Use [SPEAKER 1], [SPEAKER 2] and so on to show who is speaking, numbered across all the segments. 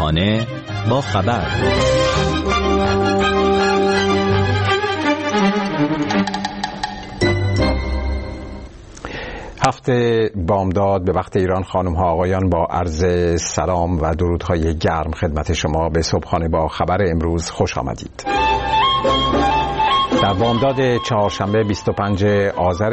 [SPEAKER 1] صبحانه با خبر.
[SPEAKER 2] هفته بامداد به وقت ایران. خانم ها آقایان، با عرض سلام و درودهای گرم خدمت شما به صبحانه با خبر امروز خوش آمدید. در بامداد چهارشنبه 25 آذر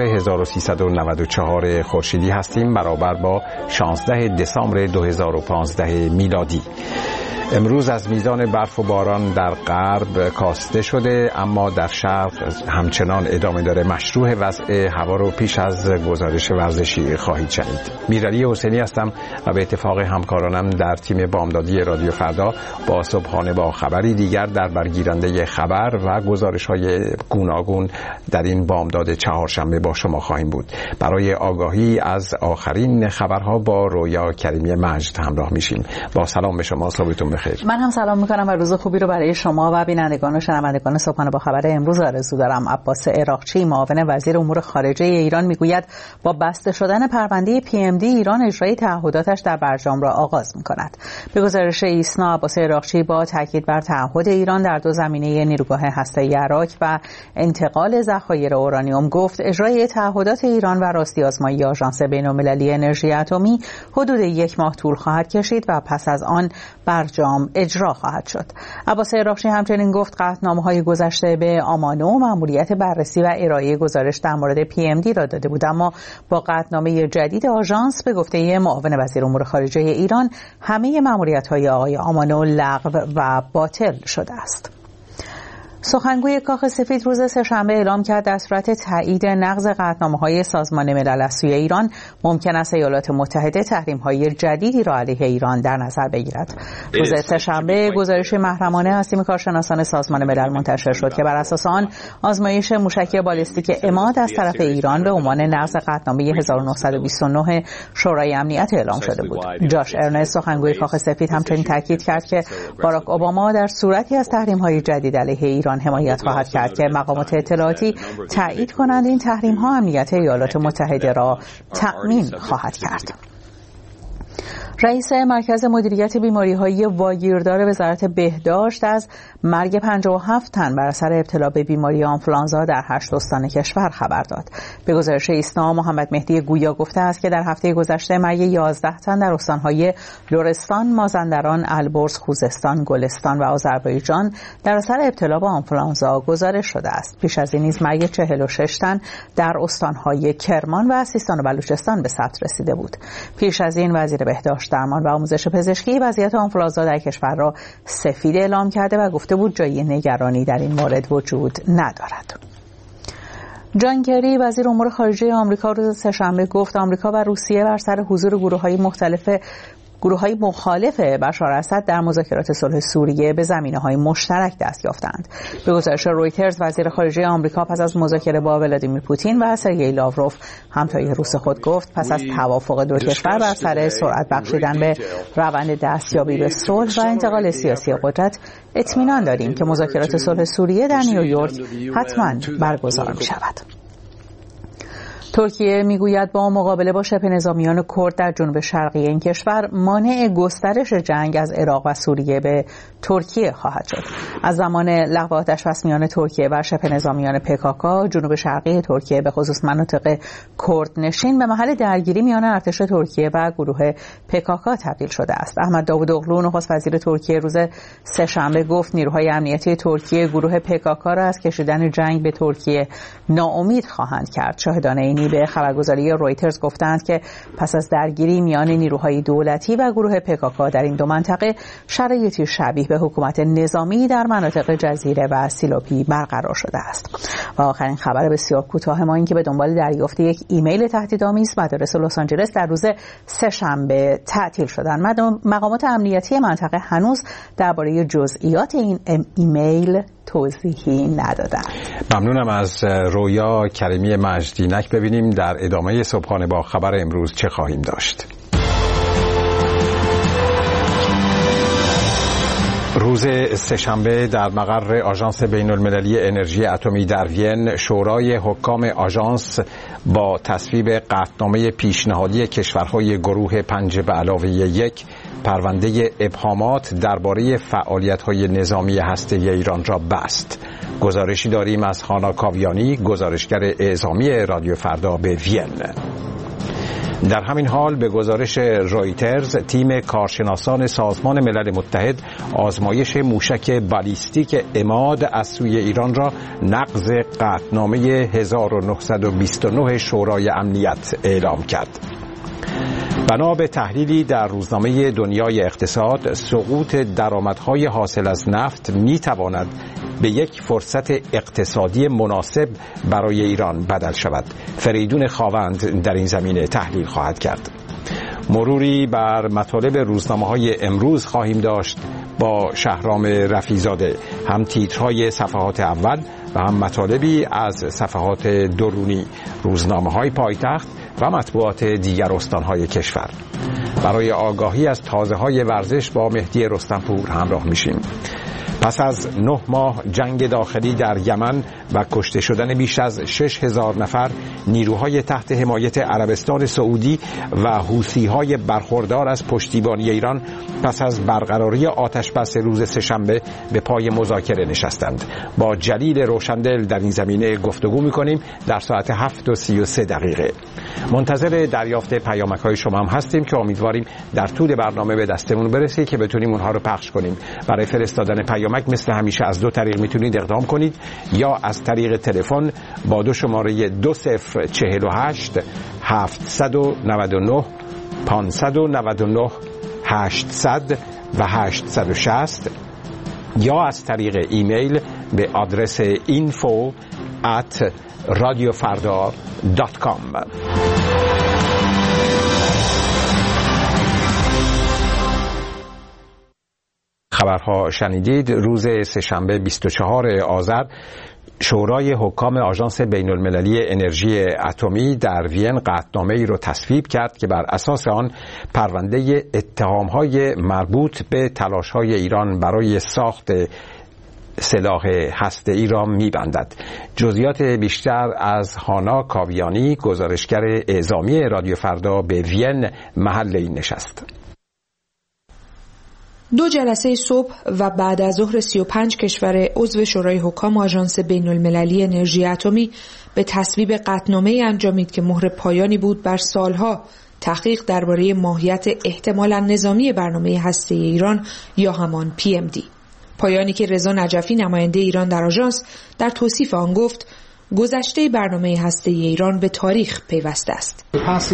[SPEAKER 2] 1394 خورشیدی هستیم، برابر با 16 دسامبر 2015 میلادی. امروز از میزان برف و باران در غرب کاسته شده، اما در شرق همچنان ادامه داره. مشروع وضع هوا رو پیش از گزارش ورزشی خواهید شنید. میرعلی حسینی هستم و به اتفاق همکارانم در تیم بامدادی رادیو فردا با صبحانه با خبری دیگر در برگیرنده خبر و گزارش‌های گوناگون در این بامداد چهارشنبه با شما خواهیم بود. برای آگاهی از آخرین خبرها با رویا کریمی مجد همراه میشیم. با سلام به شما، صبحتون بخیر.
[SPEAKER 3] من هم سلام میکنم و روز خوبی رو برای شما و بینندگان و شنوندگان صبحانه با خبر امروز آرزو دارم. عباس عراقچی، معاون وزیر امور خارجه ایران، میگوید با بسته شدن پرونده PMD ایران اجرای تعهداتش در برجام را آغاز میکند. به گزارش ایسنا، عباس عراقچی با تاکید بر تعهد ایران در دو زمینه نیروگاه هسته‌ای عراق و انتقال ذخایر اورانیوم گفت اجرای تعهدات ایران و راستی آزمایی آژانس بین‌المللی انرژی اتمی حدود 1 ماه طول خواهد کشید و پس از آن برجام اجرا خواهد شد. عباس عراقچی همچنین گفت قطعنامه‌های گذشته به آمانو مأموریت بررسی و ارائه گزارش در مورد PMD را داده بود، اما با قطعنامه جدید آژانس به گفته معاون وزیر امور خارجه ایران همه مأموریت‌های آقای آمانو لغو و باطل شده است. سخنگوی کاخ سفید روز سه‌شنبه اعلام کرد در صورت تایید نقض قطعنامه‌های سازمان ملل از سوی ایران ممکن است ایالات متحده تحریم‌های جدیدی را علیه ایران در نظر بگیرد. روز سه‌شنبه گزارش محرمانه از تیم کارشناسان سازمان ملل منتشر شد که بر اساس آن آزمایش موشکی بالستیک عماد از طرف ایران به عنوان نقض قطعنامه 1929 شورای امنیت اعلام شده بود. جاش ارنست، سخنگوی کاخ سفید، همچنین تاکید کرد که باراک اوباما در صورتی از تحریم‌های جدید علیه ایران حمایت خواهد کرد که مقامات اطلاعاتی تایید کنند این تحریم‌ها امنیت ایالات متحده را تأمین خواهد کرد. رئیس مرکز مدیریت بیماری‌های واگیردار وزارت بهداشت از مرگ 57 تن بر اثر ابتلا به بیماری آنفولانزا در 8 استان کشور خبر داد. به گزارش ایسنا، محمد مهدی گویا گفته است که در هفته گذشته مرگ 11 تن در استان‌های لرستان، مازندران، البرز، خوزستان، گلستان و آذربایجان در اثر ابتلا به آنفولانزا گزارش شده است. پیش از این نیز مرگ 46 تن در استان‌های کرمان و سیستان و بلوچستان به ثبت رسیده بود. پیش از این وزیر بهداشت، درمان و آموزش پزشکی وضعیت آنفولانزا در کشور را سفید اعلام کرده و گفته بود جای نگرانی در این مورد وجود ندارد. جان کری، وزیر امور خارجه آمریکا، روز سه‌شنبه گفت آمریکا و روسیه بر سر حضور گروه‌های مخالف بشار اسد در مذاکرات صلح سوریه به زمینه‌های مشترک دست یافتند. به گزارش رویترز، وزیر خارجه آمریکا پس از مذاکره با ولادیمیر پوتین و سرگئی لاوروف، همتای روس خود، گفت پس از توافق دو کشور بر سر سرعت بخشیدن به روند دستیابی به صلح و انتقال سیاسی قدرت اطمینان داریم که مذاکرات صلح سوریه در نیویورک حتماً برگزار می‌شود. ترکیه میگوید با مقابله با شبه نظامیان کرد در جنوب شرقی این کشور مانع گسترش جنگ از عراق و سوریه به ترکیه خواهد شد. از زمان لغو آتش‌بس میان ترکیه و شبه نظامیان PKK، جنوب شرقی ترکیه به خصوص مناطق کرد نشین به محل درگیری میان ارتش ترکیه و گروه PKK تبدیل شده است. احمد داوودوغلو، نخست وزیر ترکیه، روز سه‌شنبه گفت نیروهای امنیتی ترکیه گروه PKK را از کشیدن جنگ به ترکیه ناامید خواهند کرد. شاهدان عینی به خبرگزاری رویترز گفتند که پس از درگیری میان نیروهای دولتی و گروه PKK در این دو منطقه شرایطی شبیه به حکومت نظامی در مناطق جزیره و سیلوپی برقرار شده است. و آخرین خبر بسیار کوتاه ما این که به دنبال دریافت یک ایمیل تهدیدآمیز مدارس لس آنجلس در روز سه‌شنبه تعطیل شدند. مقامات امنیتی منطقه هنوز درباره جزئیات این ایمیل توضیحی ندادند.
[SPEAKER 2] ممنونم از رویا کریمی مجدینک. ببینیم در ادامه صبحانه با خبر امروز چه خواهیم داشت. روز سه‌شنبه در مقر آژانس بین‌المللی انرژی اتمی در وین، شورای حکام آژانس با تصویب قطعنامه پیشنهادی کشورهای گروه 5+1 پرونده ابهامات درباره فعالیت‌های نظامی هسته‌ای ایران را بست. گزارشی داریم از هانا کاویانی، گزارشگر اعزامی رادیو فردا به وین. در همین حال به گزارش رایترز، تیم کارشناسان سازمان ملل متحد آزمایش موشک بالیستیک عماد از سوی ایران را نقض قطعنامه 1929 شورای امنیت اعلام کرد. بنا به تحلیلی در روزنامه دنیای اقتصاد، سقوط درآمدهای حاصل از نفت می‌تواند به یک فرصت اقتصادی مناسب برای ایران بدل شود. فریدون خاوند در این زمینه تحلیل خواهد کرد. مروری بر مطالب روزنامه‌های امروز خواهیم داشت با شهرام رفیع‌زاده، هم تیترهای صفحات اول و هم مطالبی از صفحات درونی روزنامه‌های پایتخت و مطبوعات دیگر استان‌های کشور. برای آگاهی از تازه‌های ورزش با مهدی رستمپور همراه میشیم. پس از 9 ماه جنگ داخلی در یمن و کشته شدن بیش از 6000 نفر، نیروهای تحت حمایت عربستان سعودی و حوثی‌های برخوردار از پشتیبانی ایران پس از برقراری آتش‌بس روز سه‌شنبه به پای مذاکره نشستند. با جلیل روشندل در این زمینه گفتگو می‌کنیم در ساعت 7:33. منتظر دریافت پیامک‌های شما هم هستیم که امیدواریم در طول برنامه به دستمون برسه که بتونیم اونها رو پخش کنیم. برای فرستادن پیامک مثل همیشه از 2 طریق میتونید اقدام کنید، یا از طریق تلفن با 2 شماره 2048 799 599 800 و 860، یا از طریق ایمیل به آدرس info@radiofarda.com. خبرها شنیدید. روز سه‌شنبه 24 آذر شورای حکام آژانس بین‌المللی انرژی اتمی در وین قطعنامه‌ای را تصویب کرد که بر اساس آن پرونده اتهام‌های مربوط به تلاش‌های ایران برای ساخت سلاح هسته‌ای را می‌بندد. جزئیات بیشتر از هانا کاویانی، گزارشگر اعزامی رادیو فردا به وین، محل این نشست.
[SPEAKER 1] 2 جلسه صبح و بعد از ظهر 35 کشور عضو شورای حکام آژانس بین‌المللی انرژی اتمی به تصویب قطعنامه‌ای انجامید که مهر پایانی بود بر سالها تحقیق درباره ماهیت احتمالاً نظامی برنامه هسته‌ای ایران یا همان PMD. پایانی که رضا نجفی نماینده ایران در آژانس در توصیف آن گفت گذشته برنامه هسته‌ای ایران به تاریخ پیوسته است.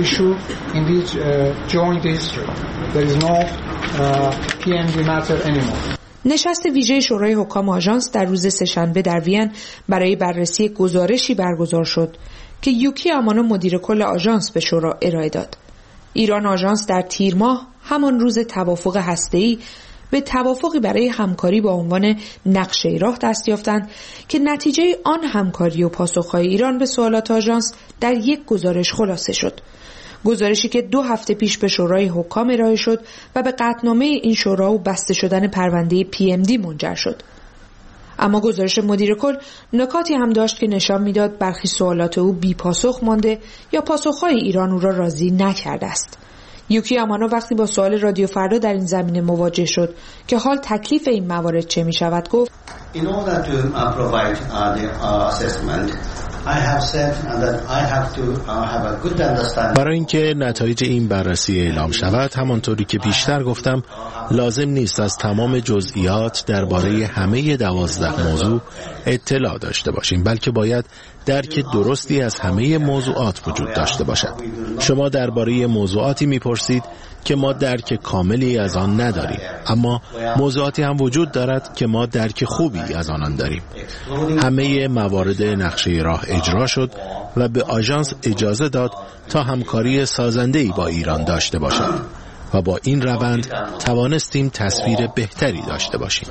[SPEAKER 1] نشست ویژه شورای حکام آژانس در روز سه‌شنبه در وین برای بررسی گزارشی برگزار شد که یوکی امانو مدیر کل آژانس به شورا ارائه داد. ایران آژانس در تیر ماه همان روز توافق هسته‌ای به توافقی برای همکاری با عنوان نقشه راه دست یافتند که نتیجه آن همکاری و پاسخهای ایران به سوالات آژانس در یک گزارش خلاصه شد. گزارشی که 2 هفته پیش به شورای حکام ارائه شد و به قطعنامه این شورا و بسته شدن پرونده PMD منجر شد. اما گزارش مدیر کل نکاتی هم داشت که نشان میداد برخی سوالات او بی پاسخ مانده یا پاسخهای ایران او را راضی نکرده است. یوکی امانو وقتی با سوال رادیو فردا در این زمینه مواجه شد که حال تکلیف این موارد چه می شود گفت
[SPEAKER 4] In order to provide the assessment, I have said that I have to have a good understanding.
[SPEAKER 5] برای اینکه نتایج این بررسی اعلام شود، همانطوری که بیشتر گفتم، لازم نیست از تمام جزئیات درباره همه 12 موضوع اطلاع داشته باشیم، بلکه باید درک درستی از همه موضوعات وجود داشته باشد. شما درباره موضوعاتی میپرسید که ما درک کاملی از آن نداریم، اما موضوعاتی هم وجود دارد که ما درک خوبی از آنان داریم. همه موارد نقشه راه اجرا شد و به آژانس اجازه داد تا همکاری سازنده‌ای با ایران داشته باشد و با این روند توانستیم تصویر بهتری داشته باشیم.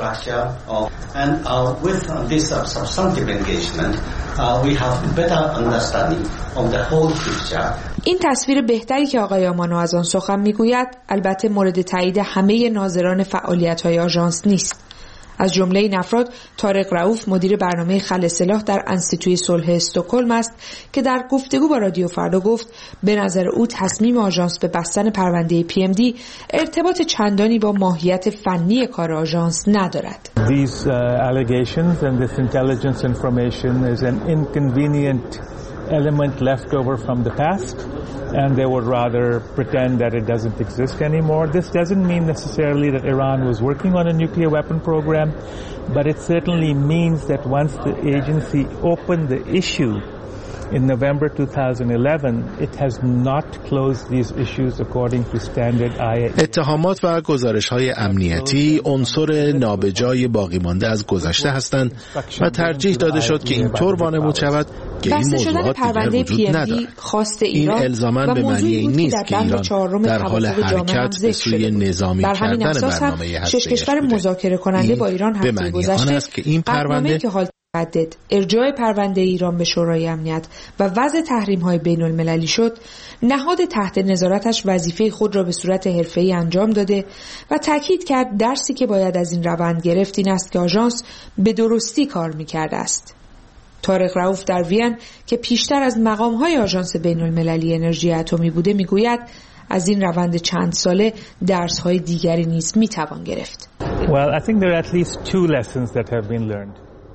[SPEAKER 1] این تصویر بهتری که آقای امانو از آن سخن میگوید البته مورد تایید همه ناظران فعالیت‌های آژانس نیست. از جمله این افراد طارق رؤوف مدیر برنامه خلع سلاح در انستیتوی صلح استکهلم است که در گفتگو با رادیو فردا گفت به نظر او تصمیم آژانس به بستن پرونده PMD ارتباط چندانی با ماهیت فنی کار آژانس ندارد.
[SPEAKER 6] These allegations and this intelligence information is an inconvenient element left over from the past, and they would rather pretend that it doesn't exist anymore. This doesn't mean necessarily that Iran was working on a nuclear weapon program, but it certainly means that once the agency opened the issue in November 2011, it has not closed these issues according to standard IAEA.
[SPEAKER 5] اتهامات و گزارش‌های امنیتی عنصر نابجای باقی مانده از گذشته هستند و ترجیح داده شد که اینطور وانمود شود که این موضوعات دیگر وجود ندارد. این الزاماً به معنی این نیست که ایران در حال حرکت به سوی نظامی کردن برنامه هسته‌ای
[SPEAKER 1] کشور مذاکره کننده با ایران هفته گذشته
[SPEAKER 5] است که این پرونده
[SPEAKER 1] متعدد ارجاع پرونده ایران به شورای امنیت و وضع تحریم‌های بین‌المللی شد، نهاد تحت نظارتش وظیفه خود را به صورت حرفه‌ای انجام داده و تاکید کرد درسی که باید از این روند گرفت این است که آژانس به درستی کار می‌کرده است. طارق رؤوف در وین که پیشتر از مقام‌های آژانس بین‌المللی انرژی اتمی بوده می‌گوید از این روند چند ساله درس‌های دیگری نیز می‌توان گرفت.
[SPEAKER 6] Well, I think there are at least two lessons that have been learned.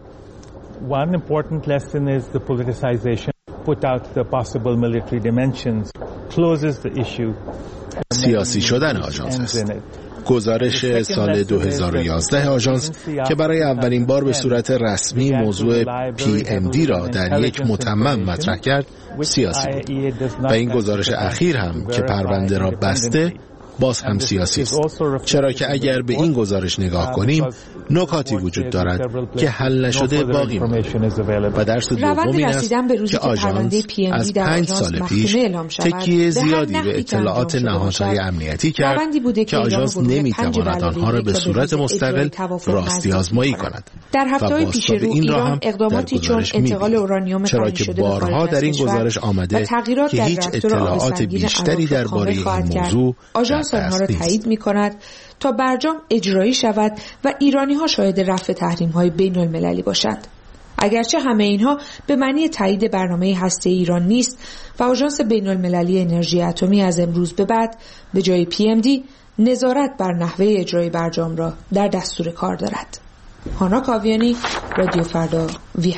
[SPEAKER 6] One important lesson is the politicization, put out the possible military dimensions, closes the issue.
[SPEAKER 5] سیاسی شدن آژانس است. گزارش سال 2011 آژانس که برای اولین بار به صورت رسمی موضوع PMD را در یک متمم مطرح کرد سیاسی بود و این گزارش اخیر هم که پرونده را بسته باز هم سیاسی است، چرا که اگر به این گزارش نگاه کنیم نکاتی وجود دارد که حل نشده باقی مانده و درس دوم این است که آژانس از 5 سال پیش تکیه زیادی به اطلاعات نهادهای امنیتی کرد که آژانس نمیتواند آنها را به صورت مستقل راستی آزمایی کند
[SPEAKER 1] در هفته‌های پیش رو ایران اقداماتی چون انتقال اورانیوم
[SPEAKER 5] چرا که بارها در این گزارش آمده که هیچ اطلاعات بیشتری درباره این موضوع
[SPEAKER 1] آنها را تایید می کند تا برجام اجرایی شود و ایرانی ها شاهد رفع تحریم های بین المللی باشند. اگرچه همه اینها به معنی تایید برنامه هسته ایران نیست و آژانس بین المللی انرژی اتمی از امروز به بعد به جای PMD نظارت بر نحوه اجرای برجام را در دستور کار دارد. هانا کاویانی، رادیو فردا، وی.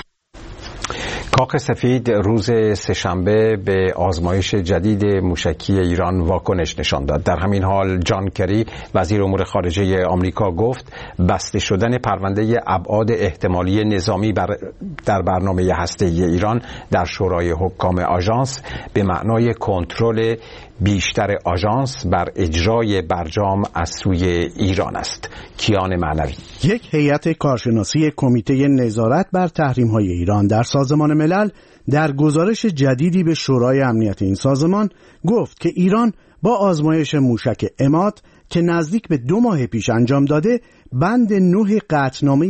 [SPEAKER 2] کاخ سفید روز سه‌شنبه به آزمایش جدید موشکی ایران واکنش نشان داد. در همین حال جان کری وزیر امور خارجه آمریکا گفت بسته شدن پرونده ابعاد احتمالی نظامی در برنامه هسته‌ای ایران در شورای حکام آژانس به معنای کنترل بیشتر آژانس بر اجرای برجام از سوی ایران است. کیان معنوی.
[SPEAKER 7] یک هیئت کارشناسی کمیته نظارت بر تحریم‌های ایران در سازمان ملل در گزارش جدیدی به شورای امنیت این سازمان گفت که ایران با آزمایش موشک عماد که نزدیک به 2 ماه پیش انجام داده بند 9 قطعنامه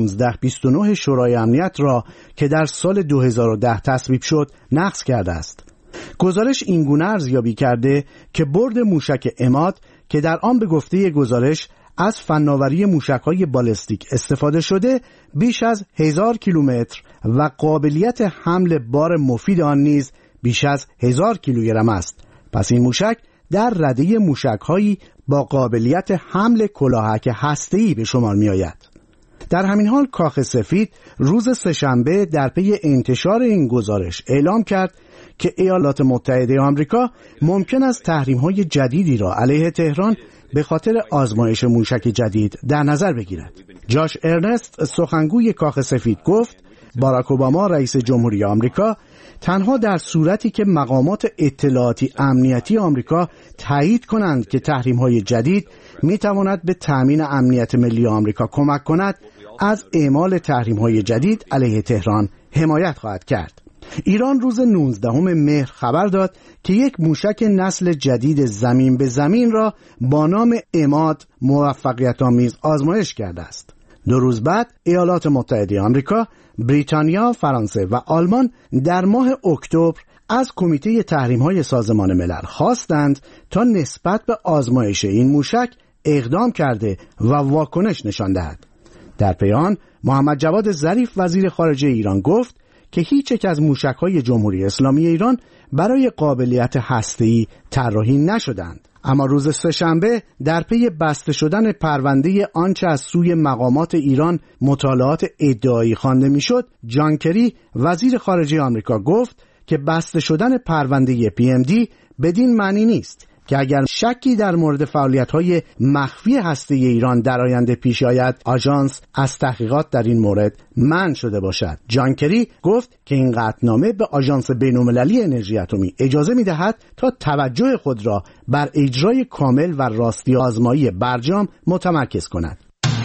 [SPEAKER 7] 1929 شورای امنیت را که در سال 2010 تصویب شد نقض کرده است. گزارش اینگونه ارزیابی کرده که برد موشک عماد که در آن به گفته گزارش از فناوری موشک‌های بالستیک استفاده شده بیش از 1000 کیلومتر و قابلیت حمل بار مفید آن نیز بیش از 1000 کیلوگرم است. پس این موشک در رده موشک‌هایی با قابلیت حمل کلاهک هسته‌ای به شمار می‌آید. در همین حال کاخ سفید روز سه‌شنبه در پی انتشار این گزارش اعلام کرد که ایالات متحده آمریکا ممکن است تحریم‌های جدیدی را علیه تهران به خاطر آزمایش موشک جدید در نظر بگیرد. جاش ارنست سخنگوی کاخ سفید گفت باراک اوباما رئیس جمهوری آمریکا تنها در صورتی که مقامات اطلاعاتی امنیتی آمریکا تایید کنند که تحریم‌های جدید می‌تواند به تأمین امنیت ملی آمریکا کمک کند از اعمال تحریم‌های جدید علیه تهران حمایت خواهد کرد. ایران روز 19 مهر خبر داد که یک موشک نسل جدید زمین به زمین را با نام عماد موفقیت‌آمیز آزمایش کرده است. 2 روز بعد ایالات متحده آمریکا، بریتانیا، فرانسه و آلمان در ماه اکتبر از کمیته تحریم‌های سازمان ملل خواستند تا نسبت به آزمایش این موشک اقدام کرده و واکنش نشان دهد. در پی آن محمد جواد ظریف وزیر خارجه ایران گفت که هیچ یک از موشک‌های جمهوری اسلامی ایران برای قابلیت هسته‌ای طراحی نشدند. اما روز سه‌شنبه در پی بسته شدن پرونده آنچه از سوی مقامات ایران مطالعات ادعایی خوانده میشد، جان کری وزیر خارجه آمریکا گفت که بسته شدن پرونده PMD بدین معنی نیست که اگر شکی در مورد فعالیت‌های مخفی هسته‌ای ایران در آینده پیش آید، آژانس از تحقیقات در این مورد منع شده باشد. جان کری گفت که این قطعنامه به آژانس بین‌المللی انرژی اتمی اجازه می‌دهد تا توجه خود را بر اجرای کامل و راستی آزمایی برجام متمرکز کند.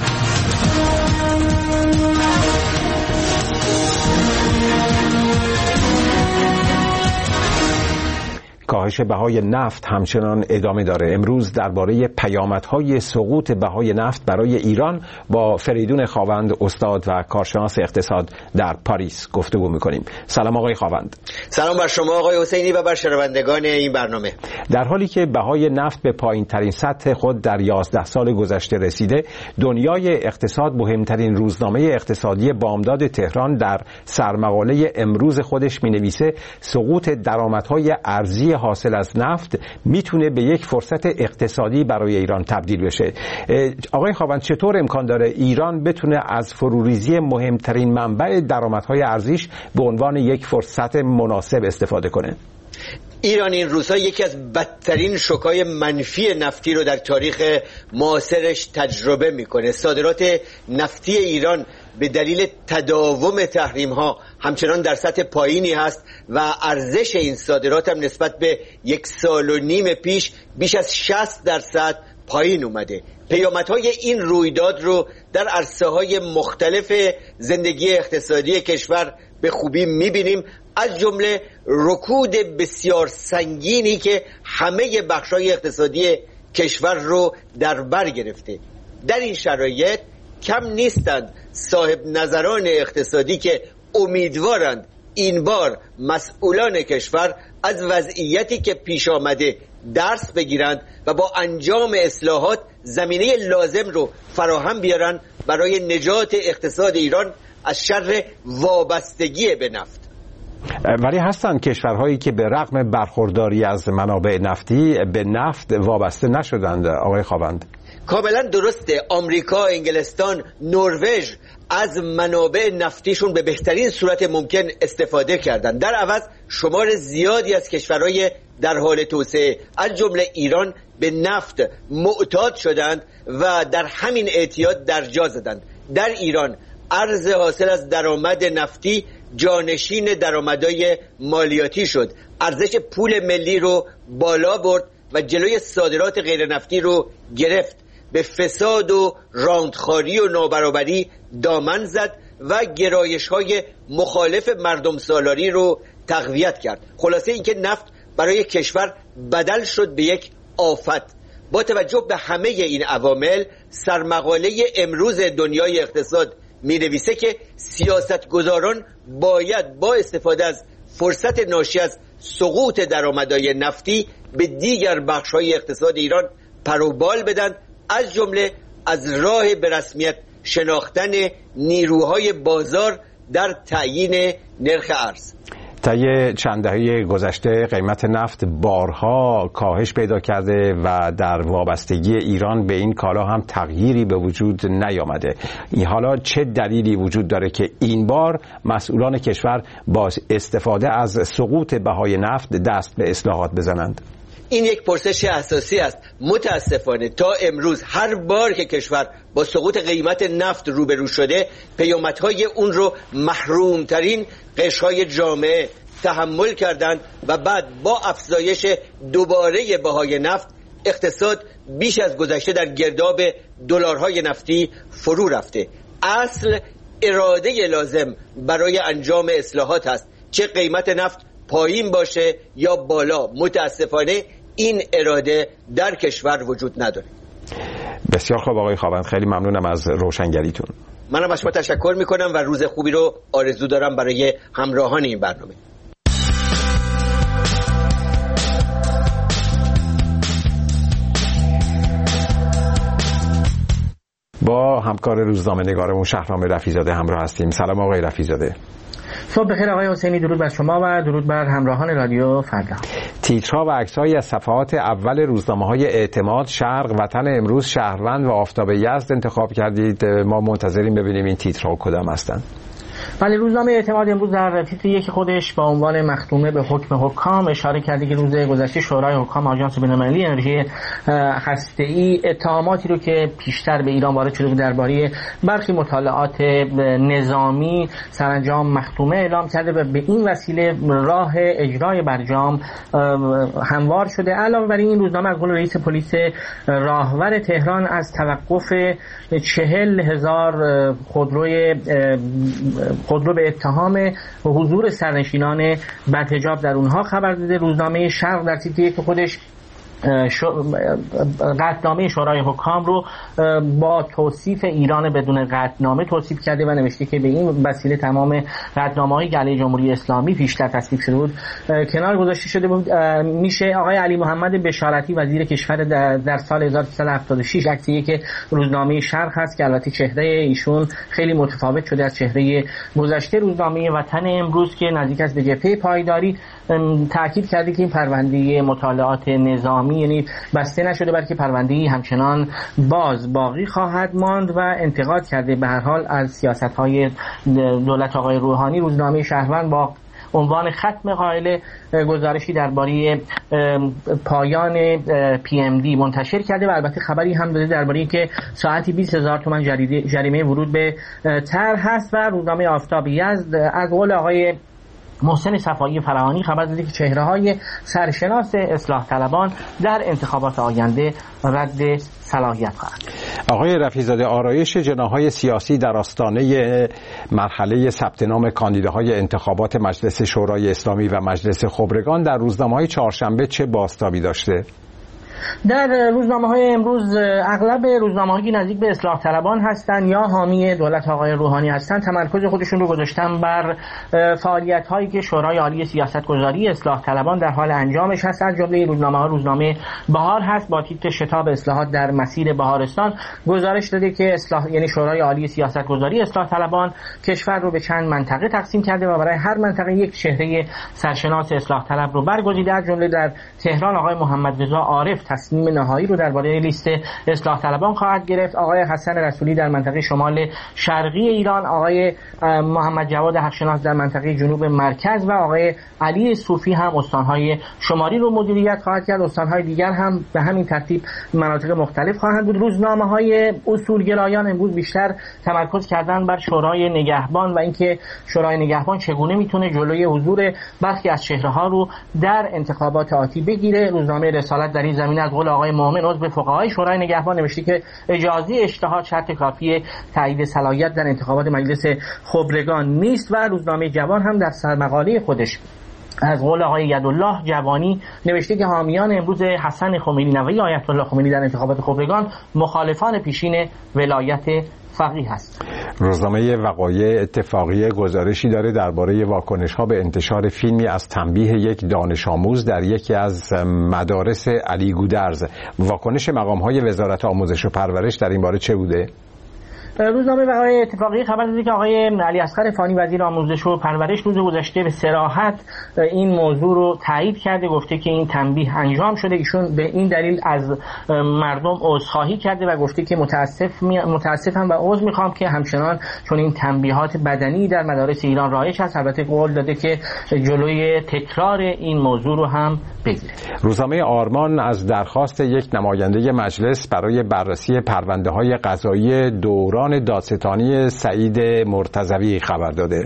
[SPEAKER 2] کاهش بهای نفت همچنان ادامه داره. امروز درباره پیامدهای سقوط بهای نفت برای ایران با فریدون خاوند، استاد و کارشناس اقتصاد در پاریس گفتگو می‌کنیم. سلام آقای خاوند.
[SPEAKER 8] سلام بر شما آقای حسینی و بر شنوندگان این برنامه.
[SPEAKER 2] در حالی که بهای نفت به پایین‌ترین سطح خود در 11 سال گذشته رسیده، دنیای اقتصاد مهمترین روزنامه اقتصادی بامداد تهران در سرمقاله امروز خودش می‌نویسه سقوط درآمدهای ارزی حاصل از نفت میتونه به یک فرصت اقتصادی برای ایران تبدیل بشه. آقای خاوند، چطور امکان داره ایران بتونه از فروریزی مهمترین منبع درآمدهای ارزیش به عنوان یک فرصت مناسب استفاده کنه؟
[SPEAKER 8] ایران این روزها یکی از بدترین شوک‌های منفی نفتی رو در تاریخ معاصرش تجربه میکنه. صادرات نفتی ایران به دلیل تداوم تحریم‌ها همچنان در سطح پایینی هست و ارزش این صادرات هم نسبت به 1.5 سال پیش بیش از 60% پایین اومده. پیامدهای این رویداد رو در عرصه‌های مختلف زندگی اقتصادی کشور به خوبی می‌بینیم، از جمله رکود بسیار سنگینی که همه بخش‌های اقتصادی کشور رو در بر گرفته. در این شرایط کم نیستند صاحب نظران اقتصادی که امیدوارند این بار مسئولان کشور از وضعیتی که پیش آمده درس بگیرند و با انجام اصلاحات زمینه لازم رو فراهم بیارن برای نجات اقتصاد ایران از شر وابستگی به نفت.
[SPEAKER 2] ولی هستند کشورهایی که به رغم برخورداری از منابع نفتی به نفت وابسته نشدند آقای خاوند.
[SPEAKER 8] کاملا درسته. آمریکا، انگلستان، نروژ از منابع نفتیشون به بهترین صورت ممکن استفاده کردن. در عوض شمار زیادی از کشورهای در حال توسعه از جمله ایران به نفت معتاد شدند و در همین اعتیاد در جا زدند. در ایران ارز حاصل از درآمد نفتی جانشین درآمدهای مالیاتی شد. ارزش پول ملی رو بالا برد و جلوی صادرات غیر نفتی رو گرفت. به فساد و راندخاری و نابرابری دامن زد و گرایش‌های مخالف مردم سالاری رو تقویت کرد. خلاصه اینکه نفت برای کشور بدل شد به یک آفت. با توجه به همه این عوامل، سرمقاله امروز دنیای اقتصاد می‌نویسه که سیاستگزاران باید با استفاده از فرصت ناشی از سقوط درآمدهای نفتی به دیگر بخش‌های اقتصاد ایران پروبال بدن، از جمله از راه به رسمیت شناختن نیروهای بازار در تعیین نرخ ارز.
[SPEAKER 2] طی چند دهه گذشته قیمت نفت بارها کاهش پیدا کرده و در وابستگی ایران به این کالا هم تغییری به وجود نیامده. این حالا چه دلیلی وجود داره که این بار مسئولان کشور با استفاده از سقوط بهای نفت دست به اصلاحات بزنند؟
[SPEAKER 8] این یک پرسش اساسی است. متاسفانه تا امروز هر بار که کشور با سقوط قیمت نفت روبرو شده، پیامدهای اون رو محرومترین قشرهای جامعه تحمل کردند و بعد با افزایش دوباره بهای نفت اقتصاد بیش از گذشته در گرداب دلارهای نفتی فرو رفته. اصل اراده لازم برای انجام اصلاحات است، چه قیمت نفت پایین باشه یا بالا. متاسفانه این اراده در کشور وجود نداره.
[SPEAKER 2] بسیار خوب آقای خاوند، خیلی ممنونم از روشنگریتون.
[SPEAKER 8] منم از شما تشکر میکنم و روز خوبی رو آرزو دارم برای همراهان این برنامه.
[SPEAKER 2] با همکار روزنامه‌نگارمون شهرام رفیع‌زاده همراه هستیم. سلام آقای رفیع‌زاده.
[SPEAKER 9] صبح بخیر آقای حسینی، درود بر شما و درود بر همراهان رادیو فردا.
[SPEAKER 2] تیترها و عکس‌هایی از صفحات اول روزنامه‌های اعتماد، شرق، وطن امروز، شهروند و آفتاب یزد انتخاب کردید. ما منتظریم ببینیم این تیترها کدام هستند.
[SPEAKER 9] بله، روزنامه اعتماد امروز در تیتر یک خودش با عنوان مختومه به حکم حکام اشاره کرده که روز گذشته شورای حکام آژانس بین‌المللی انرژی هسته‌ای اتهاماتی رو که پیشتر به ایران وارد شده بود درباره برخی مطالعات نظامی سرانجام مختومه اعلام کرده و به این وسیله راه اجرای برجام هموار شده. علاوه بر این روزنامه از قول رئیس پلیس راهور تهران از توقف 40,000 خودرو به اتهام حضور سرنشینان بدحجاب در اونها خبر داده. روزنامه شرق در تیتر که خودش قطعنامه شورای حکام رو با توصیف ایران بدون قطعنامه توصیف کرده و نوشته که به این وسیله تمام قطعنامه‌های علیه جمهوری اسلامی پیشتر تصدیق شده بود کنار گذاشته شده بود. میشه آقای علی محمد بشارتی وزیر کشور در سال 1376 عکسی که روزنامه شرق هست که البته چهره ایشون خیلی متفاوت شده از چهره گذشته. روزنامه وطن امروز که نزدیک است به جبهه پایداری تاکید کرده که این پرونده مطالعات نظامی یعنی بسته نشده بلکه پرونده‌ای همچنان باقی خواهد ماند و انتقاد کرده به هر حال از سیاست‌های دولت آقای روحانی. روزنامه شهروند با عنوان ختم قائله گزارشی درباره پایان PMD منتشر کرده و البته خبری هم داده درباره که ساعتی 20,000 تومان جریمه ورود به طرح هست. و روزنامه آفتاب یزد از قول آقای محسن صفایی فراهانی خبر داده که چهره‌های سرشناس اصلاح طلبان در انتخابات آینده رد صلاحیت خواهند.
[SPEAKER 2] آقای رفیع‌زاده، آرایش جناح‌های سیاسی در آستانه مرحله ثبت نام کاندیداهای انتخابات مجلس شورای اسلامی و مجلس خبرگان در روزنامه‌های چهارشنبه چه بازتابی داشته؟
[SPEAKER 9] در روزنامه‌های امروز اغلب روزنامه‌های نزدیک به اصلاح طلبان هستند یا حامی دولت آقای روحانی هستند. تمرکز خودشون رو گذاشتن بر فعالیت‌هایی که شورای عالی سیاست‌گذاری اصلاح طلبان در حال انجامش هست. از جمله روزنامه‌ها روزنامه بهار هست با تیتر شتاب اصلاحات در مسیر بهارستان گزارش داده که یعنی شورای عالی سیاست‌گذاری اصلاح طلبان کشور رو به چند منطقه تقسیم کرده و برای هر منطقه یک چهره سرشناس اصلاح طلب رو برگزیده. از جمله در تهران آقای محمد رضا عارف تصمیم نهایی رو درباره لیست اصلاح طلبان خواهد گرفت. آقای حسن رسولی در منطقه شمال شرقی ایران، آقای محمد جواد حقشناس در منطقه جنوب مرکز و آقای علی صوفی هم استانهای شمالی رو مدیریت خواهد کرد. استانهای دیگر هم به همین ترتیب مناطق مختلف خواهند بود. روزنامه‌های اصولگرایان امروز بیشتر تمرکز کردن بر شورای نگهبان و اینکه شورای نگهبان چگونه میتونه جلوی حضور برخی از چهره‌ها رو در انتخابات آتی بگیره. روزنامه رسالت در این زمینه از قول آقای مومن عضو فقهای شورای نگهبان نوشته که اجازه اجتهاد شرط کافی تایید صلاحیت در انتخابات مجلس خبرگان نیست. و روزنامه جوان هم در سرمقاله خودش از قول آقای یدالله جوانی نوشته که حامیان امروز حسن خمینی نوه آیت الله خمینی در انتخابات خبرگان مخالفان پیشین ولایت فقیه هست.
[SPEAKER 2] روزنامه وقایع اتفاقی گزارشی داره درباره واکنش‌ها به انتشار فیلمی از تنبیه یک دانش آموز در یکی از مدارس علی گودرز. واکنش مقام‌های وزارت آموزش و پرورش در این باره چه بوده؟
[SPEAKER 9] روزنامه وقایع اتفاقی خبر داده که آقای علی اصغر فانی وزیر آموزش و پرورش روز گذشته به صراحت این موضوع رو تایید کرده، گفته که این تنبیه انجام شده. ایشون به این دلیل از مردم عذرخواهی کرده و گفته که متاسفم و عذر میخوام که همچنان چون این تنبیهات بدنی در مدارس ایران رایج هست. البته قول داده که جلوی تکرار این موضوع رو هم بگیره.
[SPEAKER 2] روزنامه آرمان از درخواست یک نماینده مجلس برای بررسی پرونده‌های قضایی دوران دادستانی سعید مرتضوی خبر داده.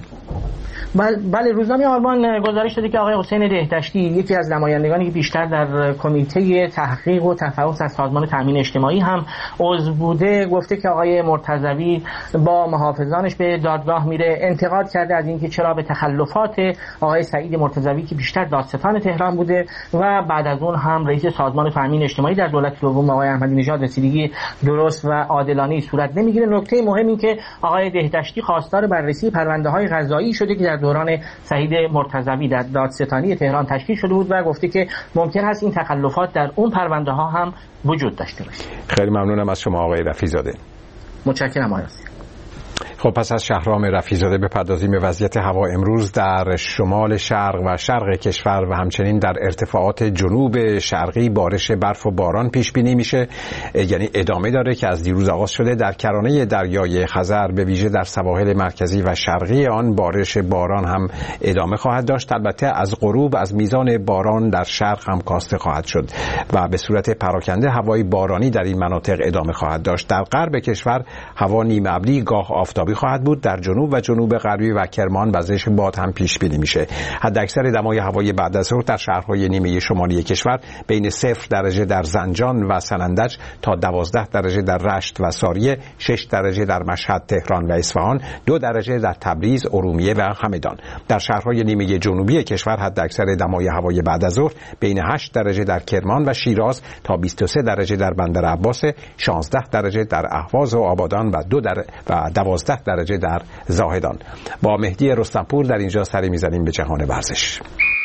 [SPEAKER 9] بله، روزنامه آرمان گزارش داده که آقای حسین دهدشتی یکی از نمایندگانی که بیشتر در کمیته تحقیق و تفحص از سازمان تامین اجتماعی هم عضو بوده، گفته که آقای مرتضوی با محافظانش به دادگاه میره. انتقاد کرده از اینکه چرا به تخلفات آقای سعید مرتضوی که بیشتر دادستان تهران بوده و بعد از اون هم رئیس سازمان تامین اجتماعی در دولت دوم آقای احمدی نژاد رسیدگی درست و عادلانه صورت نمیگیره. نکته مهم این که آقای دهدشتی خواستار بررسی پرونده‌های قضایی شده که در دوران سعید مرتضوی در دادستانی تهران تشکیل شده بود و گفته که ممکن است این تخلفات در اون پرونده ها هم وجود داشته باشه.
[SPEAKER 2] خیلی ممنونم از شما آقای رفیع‌زاده.
[SPEAKER 9] متشکرم آقای آسیان.
[SPEAKER 2] خب پس از شهرام رفیع‌زاده بپردازیم به وضعیت هوا امروز در شمال شرق و شرق کشور و همچنین در ارتفاعات جنوب شرقی بارش برف و باران پیش بینی میشه، یعنی ادامه داره که از دیروز آغاز شده. در کرانه دریای خزر به ویژه در سواحل مرکزی و شرقی آن بارش باران هم ادامه خواهد داشت. البته از غروب از میزان باران در شرق هم کاسته خواهد شد و به صورت پراکنده هوای بارانی در این مناطق ادامه خواهد داشت. در غرب کشور هوا نیمه ابری گاه آفتابی خواهد بود. در جنوب و جنوب غربی و کرمان وزش باد هم پیش بینی میشه. حداکثر دمای هوای بعد از ظهر در شهرهای نیمه شمالی کشور بین 0 درجه در زنجان و سنندج تا 12 درجه در رشت و ساریه، 6 درجه در مشهد، تهران و اصفهان، 2 درجه در تبریز، ارومیه و همدان. در شهرهای نیمه جنوبی کشور حداکثر دمای هوای بعد از ظهر بین 8 درجه در کرمان و شیراز تا 23 درجه در بندر عباس، 16 درجه در اهواز و آبادان و 12 درجه در زاهدان. با مهدی رستمپور در اینجا سری میزنیم به جهان ورزش.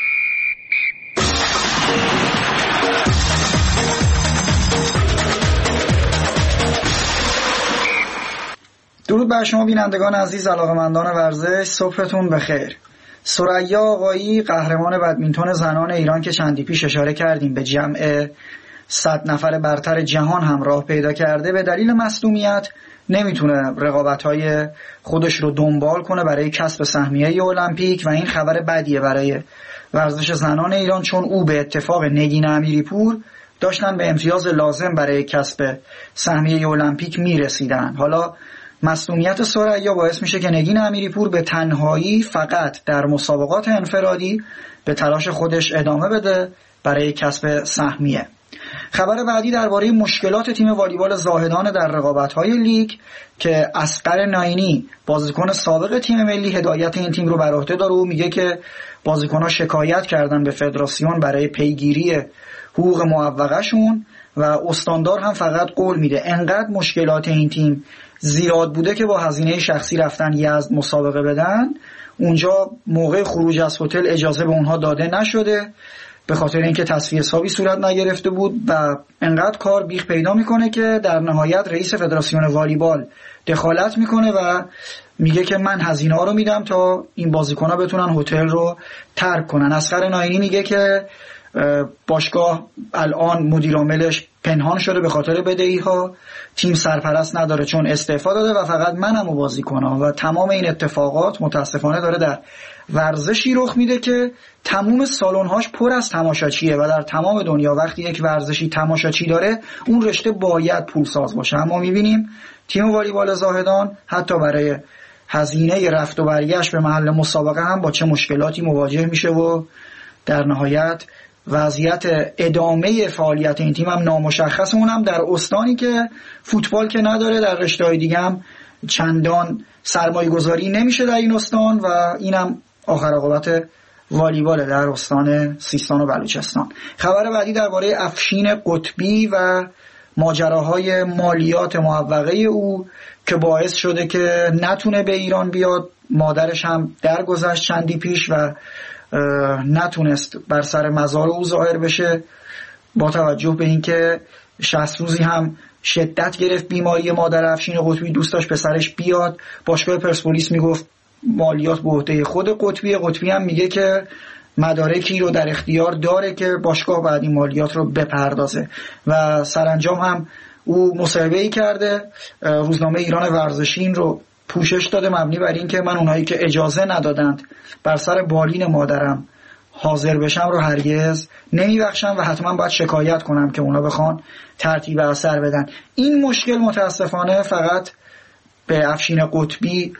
[SPEAKER 10] درود بر شما بینندگان عزیز، علاقه‌مندان ورزش، صبحتون بخیر. ثریا آقایی قهرمان بدمینتون زنان ایران که چندی پیش اشاره کردیم به جمع 100 نفر برتر جهان هم راه پیدا کرده، به دلیل مصدومیت نمیتونه رقابت‌های خودش رو دنبال کنه برای کسب سهمیه المپیک و این خبر بدیه برای ورزش زنان ایران، چون او به اتفاق نگین امیریپور داشتن به امتیاز لازم برای کسب سهمیه المپیک میرسیدن. حالا مصدومیت ثریا باعث میشه که نگین امیریپور به تنهایی فقط در مسابقات انفرادی به تلاش خودش ادامه بده برای کسب سهمیه. خبر بعدی درباره مشکلات تیم والیبال زاهدان در رقابت‌های لیگ که اصغر ناینی بازیکن سابق تیم ملی هدایت این تیم رو بر عهده داره. او میگه که بازیکن‌ها شکایت کردن به فدراسیون برای پیگیری حقوق معوقه‌شون و استاندار هم فقط قول میده. انقدر مشکلات این تیم زیاد بوده که با هزینه شخصی رفتن یزد مسابقه بدن، اونجا موقع خروج از هتل اجازه به اونها داده نشده به خاطر اینکه تصفیه حسابی صورت نگرفته بود و انقدر کار بیخ پیدا میکنه که در نهایت رئیس فدراسیون والیبال دخالت میکنه و میگه که من هزینه ها رو میدم تا این بازیکن‌ها بتونن هتل رو ترک کنن. اصغر ناینی میگه که باشگاه الان مدیر عاملش پنهان شده به خاطر بدهی‌ها، تیم سرپرست نداره چون استعفا داده و فقط منم و بازیکن‌ها و تمام این اتفاقات متاسفانه داره در ورزشی رخ میده که تمام سالن‌هاش پر از تماشاچیه و در تمام دنیا وقتی یک ورزشی تماشاچی داره اون رشته باید پولساز باشه. اما می‌بینیم تیم والیبال زاهدان حتی برای هزینه رفت و برگشت به محل مسابقه هم با چه مشکلاتی مواجه میشه و در نهایت وضعیت ادامه فعالیت این تیم هم نامشخص. اونم در استانی که فوتبال که نداره، در رشته‌های دیگه هم چندان سرمایه گذاری نمیشه در این استان و اینم آخر عاقبت والیبال در استان سیستان و بلوچستان. خبر بعدی درباره افشین قطبی و ماجراهای مالیات معوقه او که باعث شده که نتونه به ایران بیاد. مادرش هم درگذشت چندی پیش و نتونست بر سر مزار او ظاهر بشه با توجه به اینکه 60 روزی هم شدت گرفت بیماری مادر افشین قطبی. دوست داشت پسرش بیاد. باشگاه پرسپولیس میگفت مالیات به عهده خود قطبی هم میگه که مدارکی رو در اختیار داره که باشگاه بعد این مالیات رو بپردازه و سرانجام هم او مصاحبه‌ای کرده. روزنامه ایران ورزشین رو پوشش داده مبنی بر این که من اونایی که اجازه ندادند بر سر بالین مادرم حاضر بشم رو هرگز نمیبخشم و حتما باید شکایت کنم که اونا بخوان ترتیب اثر بدن. این مشکل متاسفانه فقط به افشین قطبی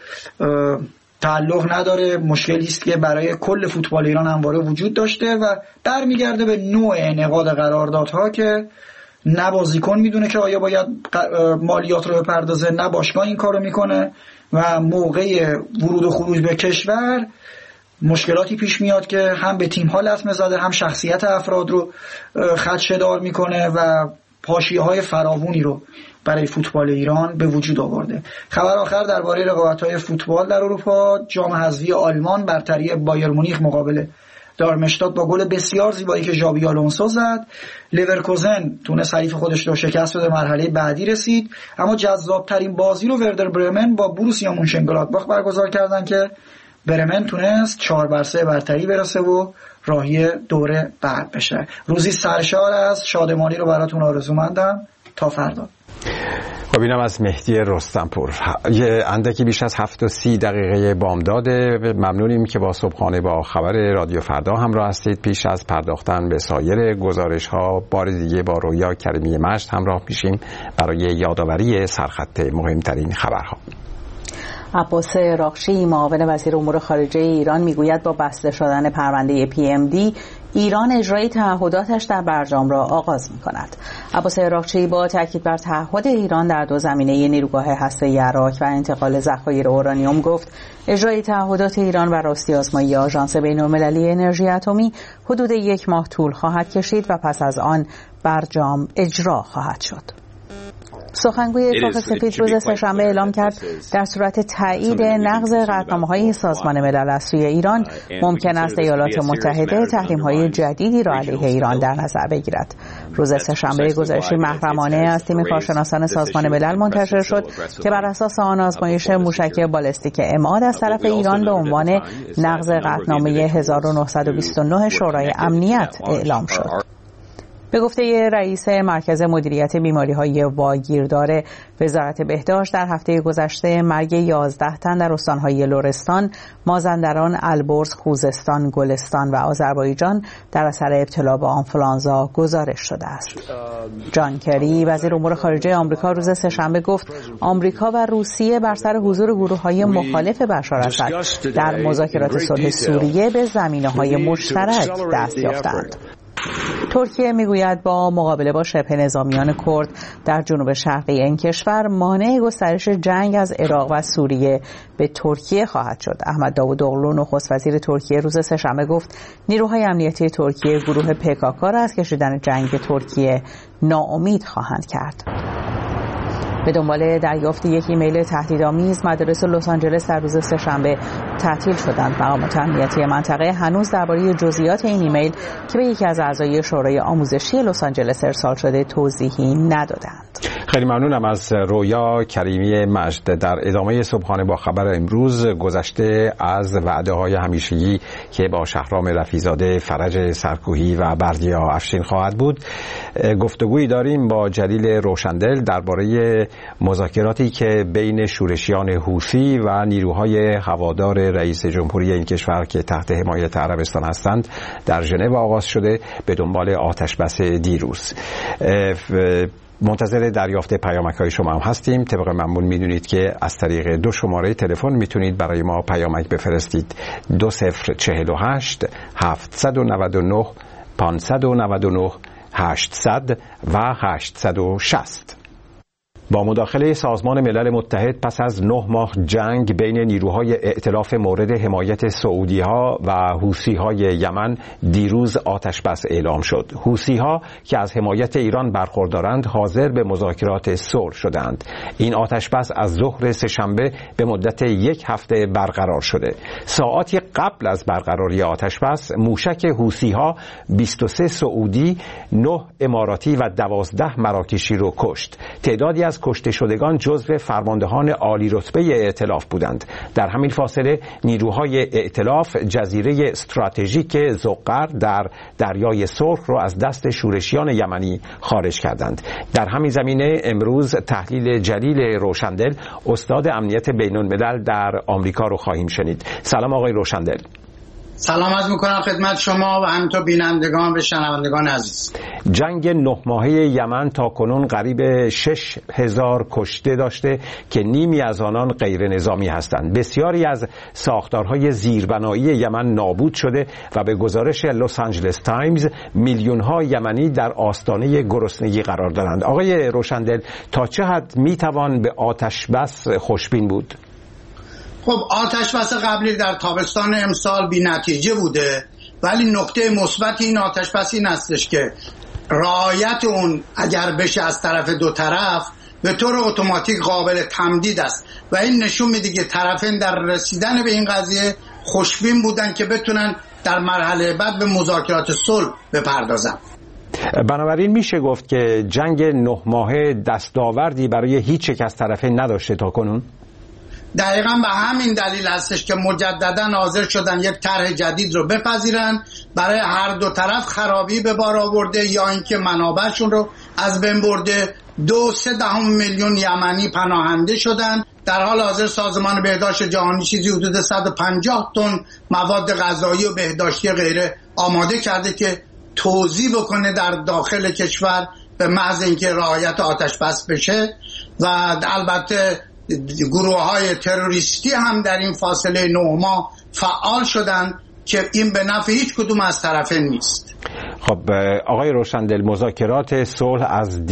[SPEAKER 10] تعلق نداره، مشکلی است که برای کل فوتبال ایران همواره وجود داشته و برمیگرده به نوع انعقاد قراردادها که نه بازیکن میدونه که آیا باید مالیات رو بپردازه، نه باشگاه این کارو میکنه و موقع ورود و خروج به کشور مشکلاتی پیش میاد که هم به تیم ها لطمه زده، هم شخصیت افراد رو خدشه‌دار میکنه و حاشیه‌های فراوانی رو برای فوتبال ایران به وجود آورده. خبر آخر درباره رقابت‌های فوتبال در اروپا، جام حذفی آلمان برتری بایر مونیخ مقابل دارمشتات با گل بسیار زیبایی که ژابی آلونسو زد. لیورکوزن تونست حریف خودش رو شکست بده، مرحله بعدی رسید. اما جذابترین بازی رو وردر برمن با بروسیا مونشنگلادباخ برگزار کردن که برمن تونست 4-3 برتری برسه و راهی دوره بعد بشه. روزی سرشار از شادمانی رو براتون آرزومندم. تا فردا.
[SPEAKER 2] خب اینم از مهدی رستمپور. یه اندکی بیش از 7:30 بامداد. ممنونیم که با صبحانه با خبر رادیو فردا همراه هستید. پیش از پرداختن به سایر گزارش ها بار دیگه با رویا کریمی مجد همراه میشیم برای یادآوری سرخط مهمترین خبرها.
[SPEAKER 3] عباس اراقچی معاون وزیر امور خارجه ایران میگوید با بسته شدن پرونده PMD ایران اجرای تعهداتش در برجام را آغاز می‌کند. عباس اراقچی با تاکید بر تعهد ایران در 2 زمینه نیروگاه هسته‌ای عراق و انتقال ذخایر اورانیوم گفت اجرای تعهدات ایران و راستی آزمایی آژانس بین‌المللی انرژی اتمی حدود 1 ماه طول خواهد کشید و پس از آن برجام اجرا خواهد شد. سخنگوی کاخ سفید روز سه‌شنبه اعلام کرد در صورت تایید نقض قطعنامه‌های سازمان ملل از سوی ایران ممکن است ایالات متحده تحریم‌های جدیدی را علیه ایران در نظر بگیرد. روز سه‌شنبه گزارشی محرمانه از تیم کارشناسان سازمان ملل منتشر شد که بر اساس آن آزمایش موشک بالستیک عماد از طرف ایران به عنوان نقض قطعنامه 1929 شورای امنیت اعلام شد. به گفته رئیس مرکز مدیریت بیماری‌های واگیردار وزارت بهداشت در هفته گذشته مرگ 11 تن در استان‌های لرستان، مازندران، البرز، خوزستان، گلستان و آذربایجان در اثر ابتلا به آنفولانزا گزارش شده است. جان کری وزیر امور خارجه آمریکا روز سه‌شنبه گفت آمریکا و روسیه بر سر حضور گروه‌های مخالف بشار اسد در مذاکرات صلح سوریه به زمینه‌های مشترک دست یافتند. ترکیه میگوید با مقابله با شبه نظامیان کرد در جنوب شرقی این کشور مانع گسترش جنگ از عراق و سوریه به ترکیه خواهد شد. احمد داوودوغلو نخست وزیر ترکیه روز سه‌شنبه گفت نیروهای امنیتی ترکیه گروه PKK را از کشیدن جنگ به ترکیه ناامید خواهند کرد. به دنبال دریافت یک ایمیل تهدیدآمیز مدارس لس آنجلس در روز سه‌شنبه تعطیل شدند. مقامات امنیتی منطقه هنوز درباره جزئیات این ایمیل که به یکی از اعضای شورای آموزشی لس آنجلس ارسال شده توضیحی ندادند.
[SPEAKER 2] خیلی ممنونم از رویا کریمی مجد. در ادامه صبحانه با خبر امروز گذشته از وعده‌های همیشگی که با شهرام رفیع‌زاده، فرج سرکوهی و بردیا افشین خواهد بود گفتگویی داریم با جلیل روشندل درباره مذاکراتی که بین شورشیان حوثی و نیروهای هوادار رئیس جمهوری این کشور که تحت حمایت عربستان هستند در ژنو آغاز شده به دنبال آتشبس دیروز. منتظر دریافت پیامک‌های شما هم هستیم. طبق معمول میدونید که از طریق 2 شماره تلفن میتونید برای ما پیامک بفرستید. 2048 799 599 800 و 860. با مداخله سازمان ملل متحد پس از 9 ماه جنگ بین نیروهای ائتلاف مورد حمایت سعودی‌ها و حوثی‌های یمن دیروز آتشبس اعلام شد. حوثی‌ها که از حمایت ایران برخوردارند حاضر به مذاکرات صلح شدند. این آتشبس از ظهر سه‌شنبه به مدت 1 هفته برقرار شده. ساعاتی قبل از برقراری آتشبس موشک حوثی‌ها 23 سعودی، 9 اماراتی و 12 مراکشی رو کشت. تعدادی از کشته شدگان جزو فرماندهان عالی رتبه ائتلاف بودند. در همین فاصله نیروهای ائتلاف جزیره استراتژیک زقر در دریای سرخ را از دست شورشیان یمنی خارج کردند. در همین زمینه امروز تحلیل جلیل روشندل استاد امنیت بین‌الملل در آمریکا رو خواهیم شنید. سلام آقای روشندل.
[SPEAKER 11] سلام عرض می‌کنم خدمت شما و همینطور بینندگان و شنوندگان عزیز.
[SPEAKER 2] جنگ 9 ماهه یمن تا کنون قریب 6000 کشته داشته که نیمی از آنان غیر نظامی هستند. بسیاری از ساختارهای زیربنایی یمن نابود شده و به گزارش لس آنجلس تایمز میلیون‌ها یمنی در آستانه گرسنگی قرار دارند. آقای روشندل تا چه حد میتوان به آتشبس خوشبین بود؟
[SPEAKER 11] خب آتشبس قبلی در تابستان امسال بی نتیجه بوده، ولی نکته مثبت این آتشبس این هستش که رعایت اون اگر بشه از طرف دو طرف به طور اتوماتیک قابل تمدید است و این نشون میده که طرفین در رسیدن به این قضیه خوشبین بودن که بتونن در مرحله بعد به مذاکرات صلح بپردازم.
[SPEAKER 2] بنابراین میشه گفت که جنگ 9 ماهه دستاوردی برای هیچ یک از طرفین نداشته تا کنون؟
[SPEAKER 11] دقیقاً به همین دلیل هستش که مجدداً حاضر شدن یک طرح جدید رو بپذیرن. برای هر دو طرف خرابی به بار آورده یا اینکه منابعشون رو از بین برده. 2.3 میلیون یمنی پناهنده شدن. در حال حاضر سازمان بهداشت جهانی چیزی حدود 150 تن مواد غذایی و بهداشتی غیره آماده کرده که توزیع بکنه در داخل کشور به محض اینکه رعایت آتش بس بشه. و البته گروه‌های تروریستی هم در این فاصله 9 ماه فعال شدن که این به نفع هیچ کدوم از طرفین نیست.
[SPEAKER 2] خب آقای روشندل، مذاکرات صلح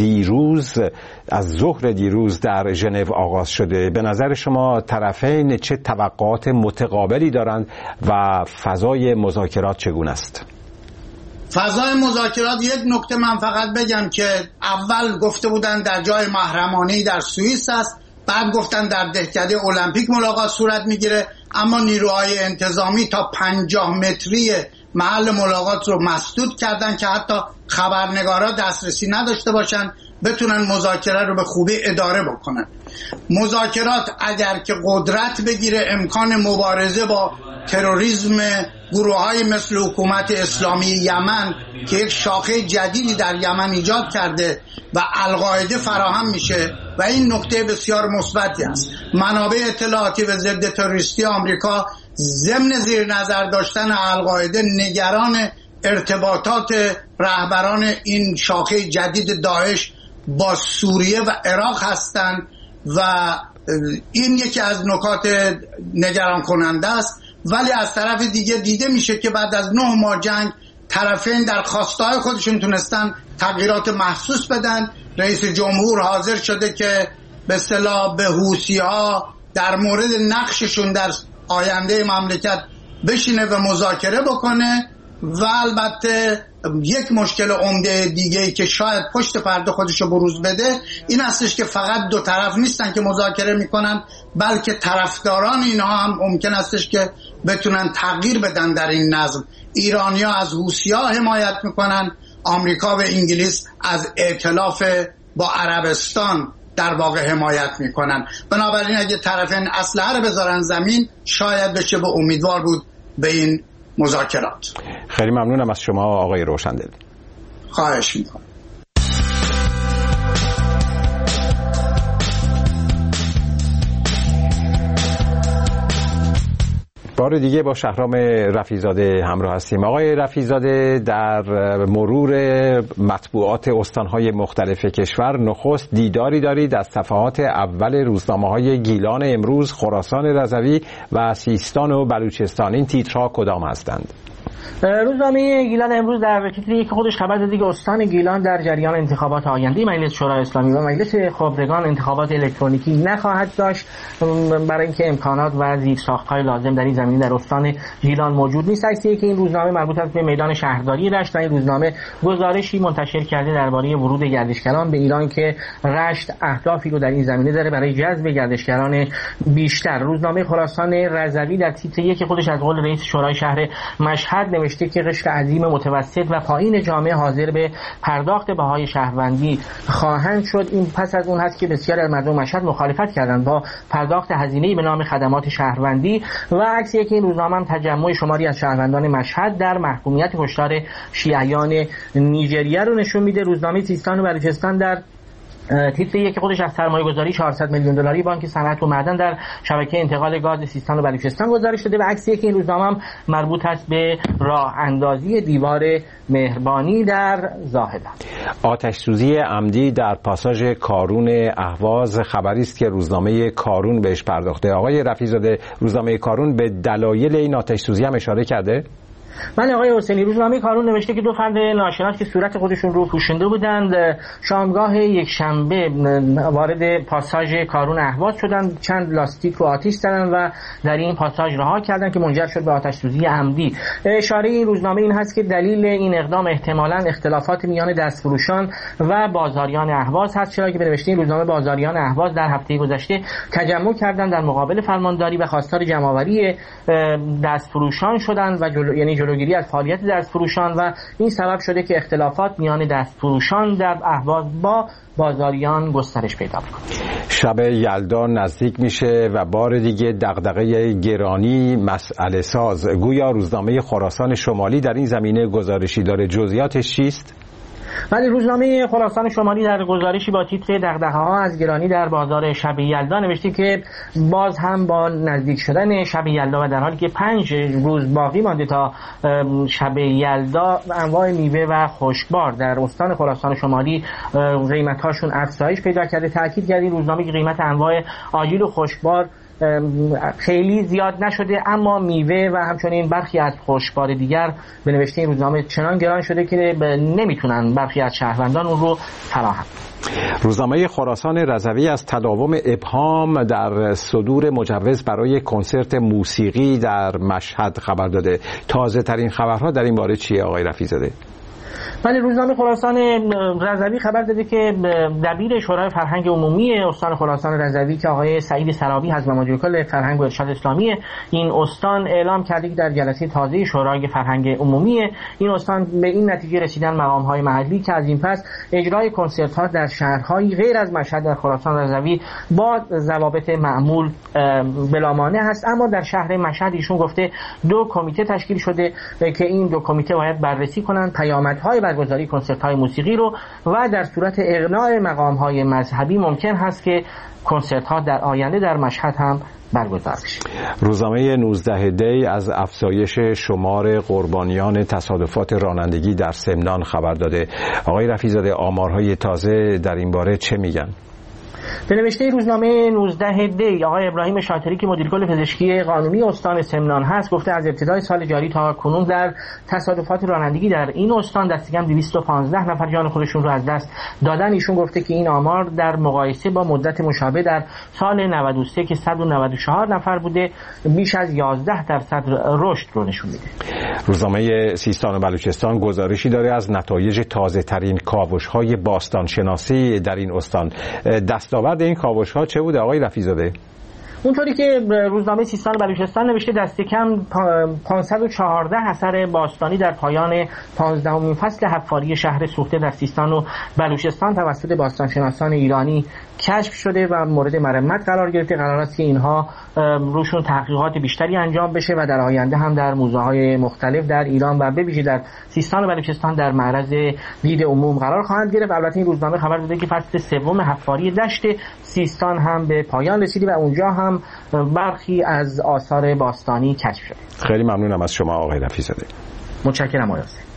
[SPEAKER 2] از ظهر دیروز در ژنو آغاز شده. به نظر شما طرفین چه توقعات متقابلی دارند و فضای مذاکرات چگونه است؟
[SPEAKER 11] فضای مذاکرات، یک نکته من فقط بگم که اول گفته بودن در جای محرمانه‌ای در سوئیس است، بعد گفتن در دهکده المپیک ملاقات صورت میگیره، اما نیروهای انتظامی تا 50 متری محل ملاقات رو مسدود کردن که حتی خبرنگارا دسترسی نداشته باشن بتونن مذاکره رو به خوبی اداره بکنن. مذاکرات اگر که قدرت بگیره امکان مبارزه با تروریسم گروه‌های مثل حکومت اسلامی یمن که یک شاخه جدیدی در یمن ایجاد کرده و القاعده فراهم میشه و این نکته بسیار مثبتی است. منابع اطلاعاتی و ضد تروریستی آمریکا ضمن زیر نظر داشتن القاعده نگران ارتباطات رهبران این شاخه جدید داعش با سوریه و عراق هستند و این یکی از نکات نگران کننده است. ولی از طرف دیگه دیده میشه که بعد از 9 ماه جنگ طرفین در خواسته‌های خودشون تونستن تغییرات محسوس بدن. رئیس جمهور حاضر شده که به اصطلاح به حوثی‌ها در مورد نقششون در آینده مملکت بشینه و مذاکره بکنه. و البته یک مشکل عمده دیگه‌ای که شاید پشت پرده خودشو بروز بده این هستش که فقط دو طرف نیستن که مذاکره میکنن، بلکه طرفداران اینها هم ممکن هستش که بتونن تغییر بدن در این نظم. ایرانی‌ها از حوثی‌ها حمایت میکنن، آمریکا و انگلیس از ائتلاف با عربستان در واقع حمایت میکنن. بنابراین اگه طرفین اسلحه رو بذارن زمین شاید بشه به امیدوار بود به این مذاکرات.
[SPEAKER 2] خیلی ممنونم از شما آقای روشندل.
[SPEAKER 11] خواهش میکنم.
[SPEAKER 2] بار دیگه با شهرام رفیع‌زاده همراه هستیم. آقای رفیع‌زاده، در مرور مطبوعات استان‌های مختلف کشور نخست دیداری دارید از صفحات اول روزنامه‌های گیلان امروز، خراسان رضوی و سیستان و بلوچستان. این تیترها کدام هستند؟
[SPEAKER 9] روزنامه گیلان امروز در تیتری که خودش خبر داده که استان گیلان در جریان انتخابات آینده مجلس شورای اسلامی و مجلس خبرگان انتخابات الکترونیکی نخواهد داشت، برای اینکه امکانات و زیرساخت‌های لازم در این زمینه در استان گیلان موجود نیست. عکسی که این روزنامه مربوط است به میدان شهرداری رشت و این روزنامه گزارشی منتشر کرده درباره ورود گردشگران به ایران که رشت اهدافی رو در این زمینه داره برای جذب گردشگران بیشتر. روزنامه خراسان رضوی در تیتری که خودش از قول رئیس شورای شهر مشهد نوشته که قشر عظیم متوسط و پایین جامعه حاضر به پرداخت بهای شهروندی خواهند شد. این پس از اون هست که بسیاری از مردم مشهد مخالفت کردند با پرداخت هزینه‌ای به نام خدمات شهروندی و عکسی که این روزنامه هم تجمع شماری از شهروندان مشهد در محکومیت کشتار شیعیان نیجریه رو نشون میده. روزنامه سیستان و بلوچستان در تیتر یک خودش از سرمایه‌گذاری 400 میلیون دلاری بانک صنعت و معدن در شبکه انتقال گاز سیستان و بلوچستان گزارش داده و عکسی که این روزنامه هم مربوط است به راه اندازی دیوار مهربانی در زاهدان.
[SPEAKER 2] آتش سوزی عمدی در پاساژ کارون اهواز خبری است که روزنامه کارون بهش پرداخته. آقای رفیع‌زاده، روزنامه کارون به دلایل این آتش سوزی هم اشاره کرده؟
[SPEAKER 9] من آقای حسینی، روزنامه کارون نوشته که 2 فرد ناشناس که صورت خودشون رو پوشونده بودند شامگاه یک شنبه وارد پاساژ کارون اهواز شدند، چند لاستیک رو آتش زدند و در این پاساژ رها کردند که منجر شد به آتش سوزی عمدی. اشاره این روزنامه این هست که دلیل این اقدام احتمالاً اختلافات میان دستفروشان و بازاریان اهواز هست، چرا که به نوشته این روزنامه بازاریان اهواز در هفته گذشته تجمع کردند در مقابل فرمانداری و خواستار جمع‌آوری دستفروشان شدند و جلوی جلوگیری از فعالیت دستفروشان و این سبب شده که اختلافات میان دستفروشان در اهواز با بازاریان گسترش پیدا کنه.
[SPEAKER 2] شب یلدا نزدیک میشه و بار دیگه دغدغه گرانی مسئله ساز. گویا روزنامه خراسان شمالی در این زمینه گزارشی داره، جزئیاتش چیست؟
[SPEAKER 9] ولی روزنامه خراسان شمالی در گزارشی با تیتر دغدغه‌ها از گرانی در بازار شب یلدا نوشته که باز هم با نزدیک شدن شب یلدا و در حالی که 5 روز باقی مانده تا شب یلدا، انواع میوه و خشکبار در استان خراسان شمالی قیمت‌هاشون افزایش پیدا کرده. تأکید کرد این روزنامه که قیمت انواع آجیل و خشکبار خیلی زیاد نشده، اما میوه و همچنین برخی از خشکبار دیگر به نوشته این روزنامه چنان گران شده که نمیتونن برخی از شهروندان اون رو فراهم.
[SPEAKER 2] روزنامه خراسان رضوی از تداوم ابهام در صدور مجوز برای کنسرت موسیقی در مشهد خبر داده. تازه ترین خبرها در این باره چیه آقای رفیع‌زاده؟
[SPEAKER 9] ولی روزنامه خراسان رضوی خبر داده که دبیر شورای فرهنگ عمومی استان خراسان رضوی که آقای سعید سرابی هست و مدیر کل فرهنگ و ارشاد اسلامی این استان اعلام کرده که در جلسه تازه شورای فرهنگ عمومی این استان به این نتیجه رسیدن مقام‌های محلی که از این پس اجرای کنسرت‌ها در شهرهای غیر از مشهد در خراسان رضوی با ضوابط معمول بلا مانع هست. اما در شهر مشهد ایشون گفته 2 کمیته تشکیل شده که این 2 کمیته باید بررسی کنند پیامدهای برگزاری کنسرت‌های موسیقی رو و در صورت اقناع مقام‌های مذهبی ممکن هست که کنسرت‌ها در آینده در مشهد هم برگزار بشه.
[SPEAKER 2] روزنامه 19 دی از افزایش شمار قربانیان تصادفات رانندگی در سمنان خبر داده. آقای رفیع‌زاده، آمارهای تازه در این باره چه میگن؟
[SPEAKER 9] به نوشته روزنامه 19 دی آقای ابراهیم شاطری که مدیر کل پزشکی قانونی استان سمنان هست گفته از ابتدای سال جاری تا کنون در تصادفات رانندگی در این استان دست کم 215 نفر جان خودشون رو از دست دادن. ایشون گفته که این آمار در مقایسه با مدت مشابه در سال 93 که 194 نفر بوده بیش از 11% رشد رو نشون میده.
[SPEAKER 2] روزنامه سیستان و بلوچستان گزارشی داره از نتایج تازه ترین کاوش‌های باستانشناسی در این استان. دستاورد این کاوش‌ها چه بوده آقای رفیع‌زاده؟
[SPEAKER 9] اونطوری که روزنامه سیستان و بلوچستان نوشته دست کم 514 اثر باستانی در پایان 15مین فصل حفاری شهر سوخته در سیستان و بلوچستان توسط باستانشناسان ایرانی کشف شده و مورد مرمت قرار گرفته. قرار است که اینها روشون تحقیقات بیشتری انجام بشه و در آینده هم در موزه‌های مختلف در ایران و به ویژه در سیستان و بلوچستان در معرض دید عموم قرار خواهند گرفت. البته این روزنامه خبر داده که فصل 3 حفاری دشت سیستان هم به پایان رسیده و اونجا هم برخی از آثار باستانی کشف شده.
[SPEAKER 2] خیلی ممنونم از شما آقای رفیع‌زاده.
[SPEAKER 9] متشکرم آقای حسین.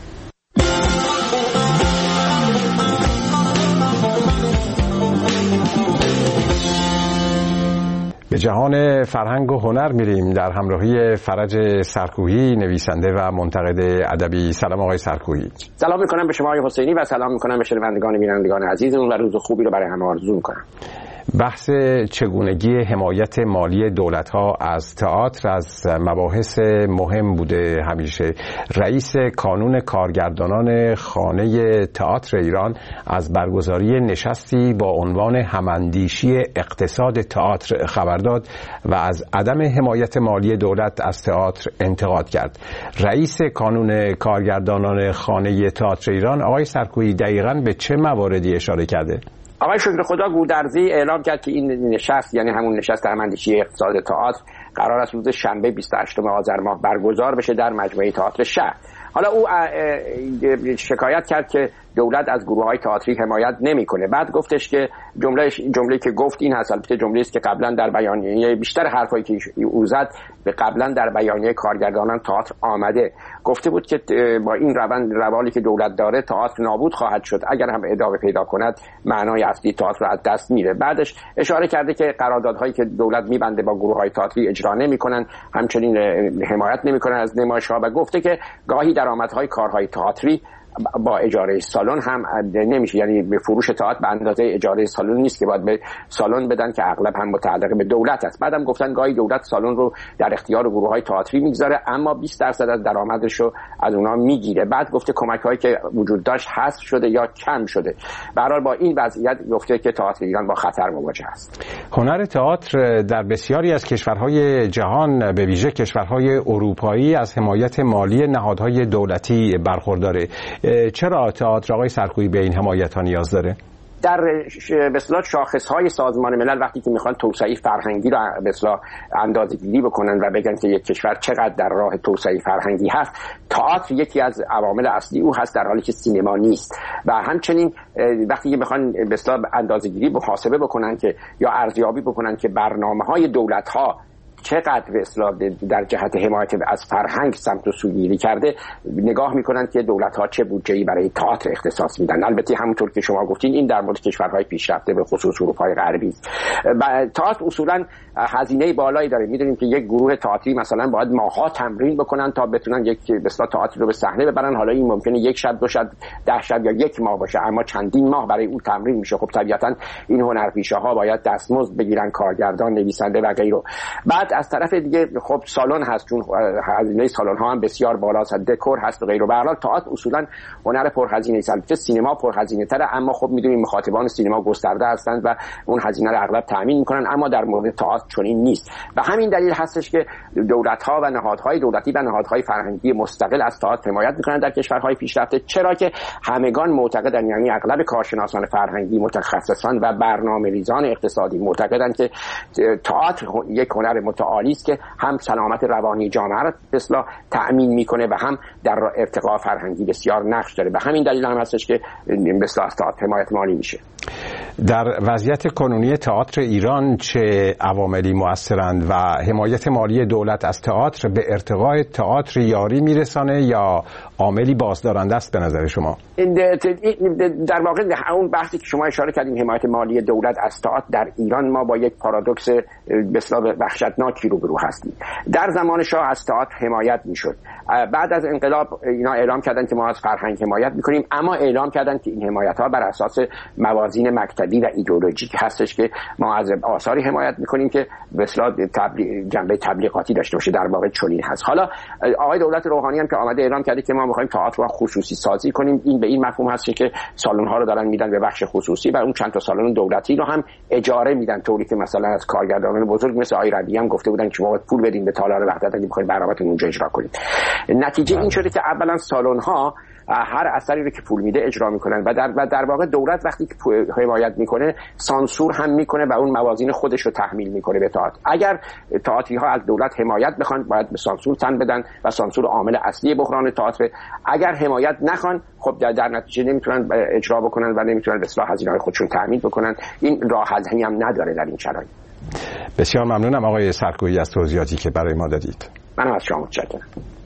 [SPEAKER 2] به جهان فرهنگ و هنر میریم در همراهی فرج سرکوهی، نویسنده و منتقد ادبی. سلام آقای سرکوهی.
[SPEAKER 12] سلام میکنم به شما آقای حسینی و سلام میکنم به شنوندگان بینندگان عزیزمون و روز خوبی رو برای همه آرزو میکنم.
[SPEAKER 2] بحث چگونگی حمایت مالی دولت‌ها از تئاتر از مباحث مهم بوده همیشه. رئیس کانون کارگردانان خانه تئاتر ایران از برگزاری نشستی با عنوان هماندیشی اقتصاد تئاتر خبر داد و از عدم حمایت مالی دولت از تئاتر انتقاد کرد. رئیس کانون کارگردانان خانه تئاتر ایران آقای سرکوهی دقیقاً به چه مواردی اشاره کرده؟
[SPEAKER 12] آقای شکر خدا گودرزی اعلام کرد که این نشست یعنی همون نشست هماندیشی اقتصاد تئاتر قرار است روز شنبه 28 آذر ماه برگزار بشه در مجمع تئاتر شهر. حالا او شکایت کرد که دولت از گروه‌های تئاتری حمایت نمی‌کنه. بعد گفتش که جمله که گفت این هست، البته جمله‌ای است که قبلا در بیانیه بیشتر حرفایی که او زد به قبلا در بیانیه کارگردانان تئاتر آمده. گفته بود که با این روالی که دولت داره تئاتر نابود خواهد شد، اگر هم ادامه پیدا کند معنای اصلی تئاتر رو از دست میره. بعدش اشاره کرده که قراردادهایی که دولت میبنده با گروه‌های تئاتری اجرا نمی‌کنن، همچنین حمایت نمی‌کنن از نمایش‌ها و گفته که گاهی درآمدهای کارهای تئاتری با اجاره سالن هم نمیشه، یعنی به فروش تئاتر به اندازه اجاره سالن نیست که باید به سالن بدن که اغلب هم متعلق به دولت است. بعدم گفتن گاهی دولت سالن رو در اختیار گروه‌های تئاتری میگذاره اما 20% از درآمدش رو از اونها میگیره. بعد گفته کمک‌هایی که وجود داشت حذف شده یا کم شده. به هر حال با این وضعیت گفته که تئاتر ایران با خطر مواجه است.
[SPEAKER 2] هنر تئاتر در بسیاری از کشورهای جهان به ویژه کشورهای اروپایی از حمایت مالی نهادهای دولتی برخورداره. چرا تئاتر آقای سرکویی به این حمایت ها نیاز داره؟
[SPEAKER 12] در به اصطلاح شاخص‌های سازمان ملل وقتی که میخوان توسعه فرهنگی رو به اصطلاح اندازه‌گیری بکنن و بگن که یک کشور چقدر در راه توسعه فرهنگی هست، تئاتر یکی از عوامل اصلی او هست، در حالی که سینما نیست. و همچنین وقتی که میخوان به اصطلاح اندازه‌گیری محاسبه بکنن که یا ارزیابی بکنن که برنامه‌های دولت‌ها چقدر به اصطلاح در جهت حمایت از فرهنگ سمت و سوگیری کرده، نگاه میکنن که دولت‌ها چه بودجه‌ای برای تئاتر اختصاص میدن. البته همونطور که شما گفتین این در مورد کشورهای پیشرفته به خصوص اروپای غربی. تئاتر اصولا هزینه بالایی داره. میدونیم که یک گروه تئاتری مثلا باید ماه‌ها تمرین بکنن تا بتونن یک به اصطلاح تئاتر رو به صحنه ببرن. حالا این ممکنه یک شب، دو شب، 10 شب یا یک ماه باشه، اما چندین ماه برای اون تمرین میشه. خب طبیعتا این هنرپیشه‌ها باید دستمزد بگیرن، کارگردان، نویسنده و غیره. بعد از طرف دیگه خب سالن هست، چون هزینه سالن ها هم بسیار بالاست، دکور هست و غیره. به هر حال تئاتر اصولا هنر پرهزینه است. البته سینما پرهزینه تره، اما خب میدونیم مخاطبان سینما گسترده هستند و اون هزینه رو اغلب تامین میکنن، اما در مورد تئاتر چنین نیست. و همین دلیل هستش که دولت ها و نهادهای دولتی و نهادهای فرهنگی مستقل از تئاتر حمایت میکنن در کشورهای پیشرفته، چرا که همگان معتقدن، یعنی اغلب کارشناسان فرهنگی، متخصصان و برنامه‌ریزان اقتصادی معتقدن که تئاتر یک هنر متعالی است که هم سلامت روانی جامعه را به اصطلاح تأمین میکنه و هم در ارتقاء فرهنگی بسیار نقش داره. به همین دلیل هم هستش که به اصطلاح از تئاتر حمایت مالی میشه.
[SPEAKER 2] در وضعیت کنونی تئاتر ایران چه عواملی مؤثرند و حمایت مالی دولت از تئاتر به ارتقاء تئاتر یاری میرسانه یا عاملی بازدارنده است به نظر شما؟
[SPEAKER 12] در واقع اون بحثی که شما اشاره کردیم، حمایت مالی دولت از تئاتر در ایران، ما با یک پارادوکس به اصطلاح وحشتناکی روبرو هستیم. در زمان شاه از تئاتر حمایت میشد. بعد از انقلاب اینا اعلام کردن که ما از فرهنگ حمایت میکنیم، اما اعلام کردن که این حمایت ها بر اساس موازین مکتبی و ایدئولوژیک هستش که ما از آثاری حمایت میکنیم که به اصطلاح جنبه تبلیغاتی داشته باشه. در واقع چنین هست. حالا آقای دولت روحانی هم که آمده اعلام کرده که ما میخوایم تئاتر رو خصوصی سازی کنیم، این به این مفهوم هست که سالن ها رو دارن میدن به بخش خصوصی و اون چند تا سالن دولتی رو هم اجاره میدن، طوری که مثلا از کارگردانان بزرگ مثل آقای ربیعی هم گفته بودن که ما باید پول بدیم به تالار وحدت اگه بخواید برنامه‌تون اونجا اجرا کنید. نتیجه این شده که اولا سالن ها هر اثری رو که پول میده اجرا میکنن و در واقع دولت وقتی که حمایت میکنه سانسور هم میکنه و اون موازین خودش رو تحمیل میکنه به تئاتر. اگر تئاتری ها از دولت حمایت بخوان باید به سانسور تن بدن و سانسور عامل اصلی بحران تئاتر. اگر حمایت نخوان خب در نتیجه نمیتونن اجرا بکنن و نمیتونن به اصلاح هزینه‌های خودشون تامین بکنن. این راه حلی هم نداره در این شرایط.
[SPEAKER 2] بسیار ممنونم آقای سرکویی از توضیحاتی که برای ما دادید.
[SPEAKER 12] منم از شما متشکرم.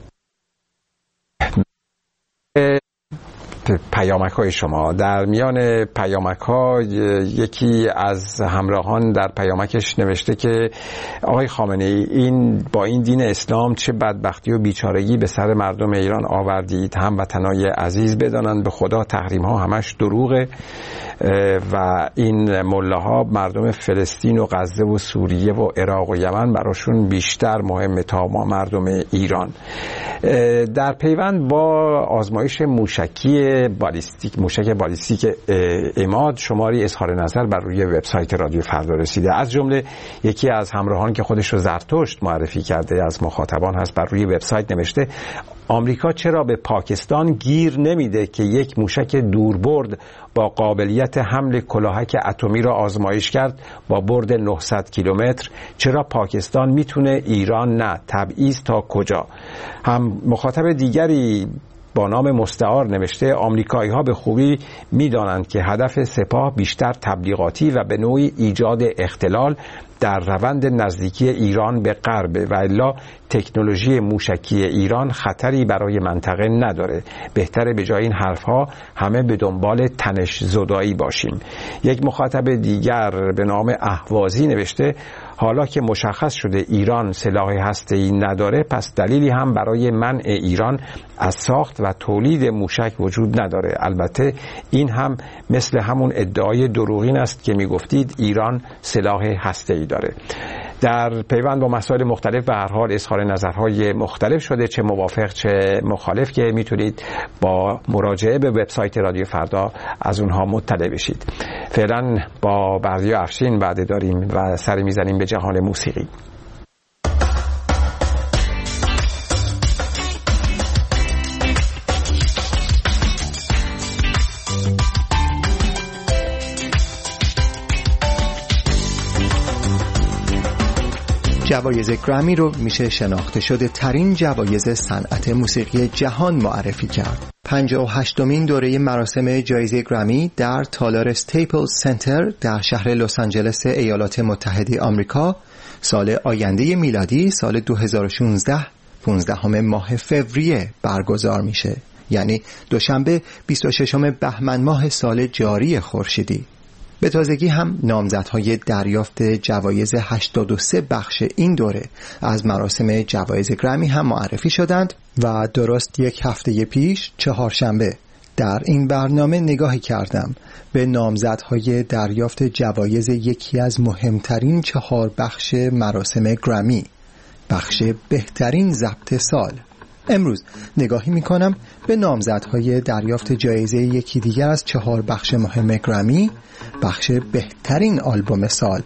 [SPEAKER 2] پیامک های شما، در میان پیامک ها یکی از همراهان در پیامکش نوشته که آقای خامنه ای این با این دین اسلام چه بدبختی و بیچارگی به سر مردم ایران آوردید. هموطنای عزیز بدانند به خدا تحریم ها همش دروغه و این ملاها مردم فلسطین و غزه و سوریه و عراق و یمن براشون بیشتر مهمه تا ما مردم ایران. در پیوند با آزمایش موشک بالیستیک عماد شماری اظهار نظر بر روی وبسایت رادیو فردا رسیده. از جمله یکی از همراهان که خودش رو زرتشت معرفی کرده از مخاطبان هست بر روی وبسایت نوشته آمریکا چرا به پاکستان گیر نمیده که یک موشک دوربرد با قابلیت حمل کلاهک اتمی را آزمایش کرد با برد 900 کیلومتر؟ چرا پاکستان میتونه ایران نه؟ تبعیض تا کجا؟ هم مخاطب دیگری با نام مستعار نوشته آمریکایی ها به خوبی میدانند که هدف سپاه بیشتر تبلیغاتی و به نوعی ایجاد اختلال در روند نزدیکی ایران به غرب و الا تکنولوژی موشکی ایران خطری برای منطقه نداره. بهتره به جای این حرفها همه به دنبال تنش زدایی باشیم. یک مخاطب دیگر به نام اهوازی نوشته حالا که مشخص شده ایران سلاح هسته‌ای نداره، پس دلیلی هم برای منع ایران از ساخت و تولید موشک وجود نداره. البته این هم مثل همون ادعای دروغین است که میگفتید ایران سلاح هسته‌ای داره. در پیوند با مسائل مختلف به هر حال اظهار نظرهای مختلف شده، چه موافق چه مخالف، که میتونید با مراجعه به وبسایت رادیو فردا از اونها مطلع بشید. فعلا با بردیا افشین وعده داریم و سری میزنیم به جهان موسیقی.
[SPEAKER 13] جوایز گرمی رو میشه شناخته شده ترین جوایز صنعت موسیقی جهان معرفی کرد. 58مین دوره مراسم جایزه گرمی در تالار استیپلز سنتر در شهر لس آنجلس ایالات متحده آمریکا سال آینده میلادی سال 2016 15 ماه فوریه برگزار میشه، یعنی دوشنبه 26 بهمن ماه سال جاری خورشیدی. به تازگی هم نامزدهای دریافت جوایز 83 بخش این دوره از مراسم جوایز گرمی هم معرفی شدند و درست یک هفته پیش چهارشنبه در این برنامه نگاهی کردم به نامزدهای دریافت جوایز یکی از مهمترین 4 بخش مراسم گرمی، بخش بهترین ضبط سال. امروز نگاهی میکنم به نامزدهای دریافت جایزه یکی دیگر از 4 بخش مهم گرمی، بخش بهترین آلبوم سال.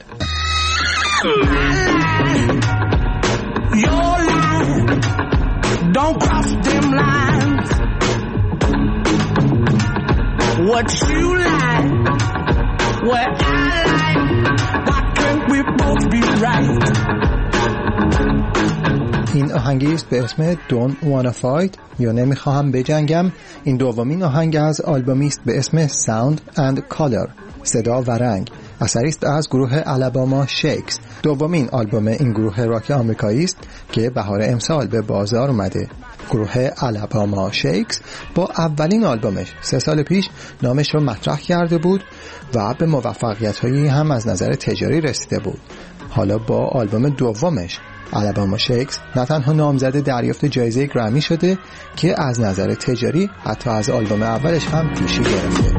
[SPEAKER 13] این آهنگی است به اسم Don't Wanna Fight یا نمیخواهم بجنگم. این دومین آهنگ از آلبومی است به اسم Sound and Color، صدا و رنگ. اثری است از گروه الاباما شیکس، دومین آلبوم این گروه راک آمریکایی است که بهار امسال به بازار اومده. گروه الاباما شیکس با اولین آلبومش 3 سال پیش نامش رو مطرح کرده بود و به موفقیت‌هایی هم از نظر تجاری رسیده بود. حالا با آلبوم دومش الاباما شیکس نه تنها نامزد دریافت جایزه گرمی شده که از نظر تجاری حتی از آلبوم اولش هم پیشی گرفته.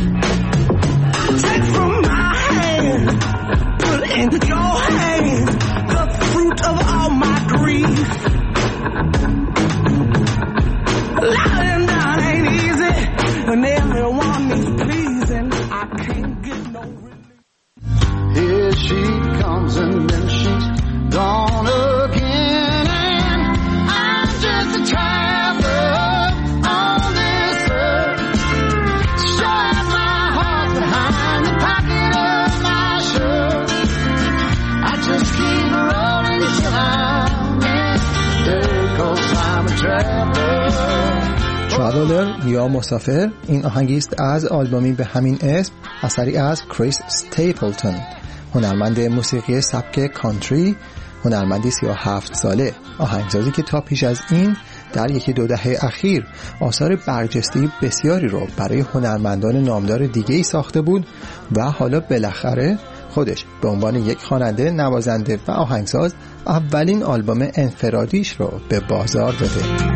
[SPEAKER 14] Here she comes and then she's gone again, and I'm just a traveler on this earth. Showing my heart behind the pocket of my shirt. I just keep rolling till I'm in there, 'cause I'm a traveler.
[SPEAKER 13] ترافلر یا مسافر این آهنگی است از آلبومی به همین اسم، اثری از کریس استیپلتون، هنرمند موسیقی سبک کانتری، هنرمندی 37 ساله، آهنگسازی که تا پیش از این در 1-2 دهه اخیر آثار برجسته بسیاری رو برای هنرمندان نامدار دیگه‌ای ساخته بود و حالا بالاخره خودش به عنوان یک خواننده، نوازنده و آهنگساز اولین آلبوم انفرادیش رو به بازار داده.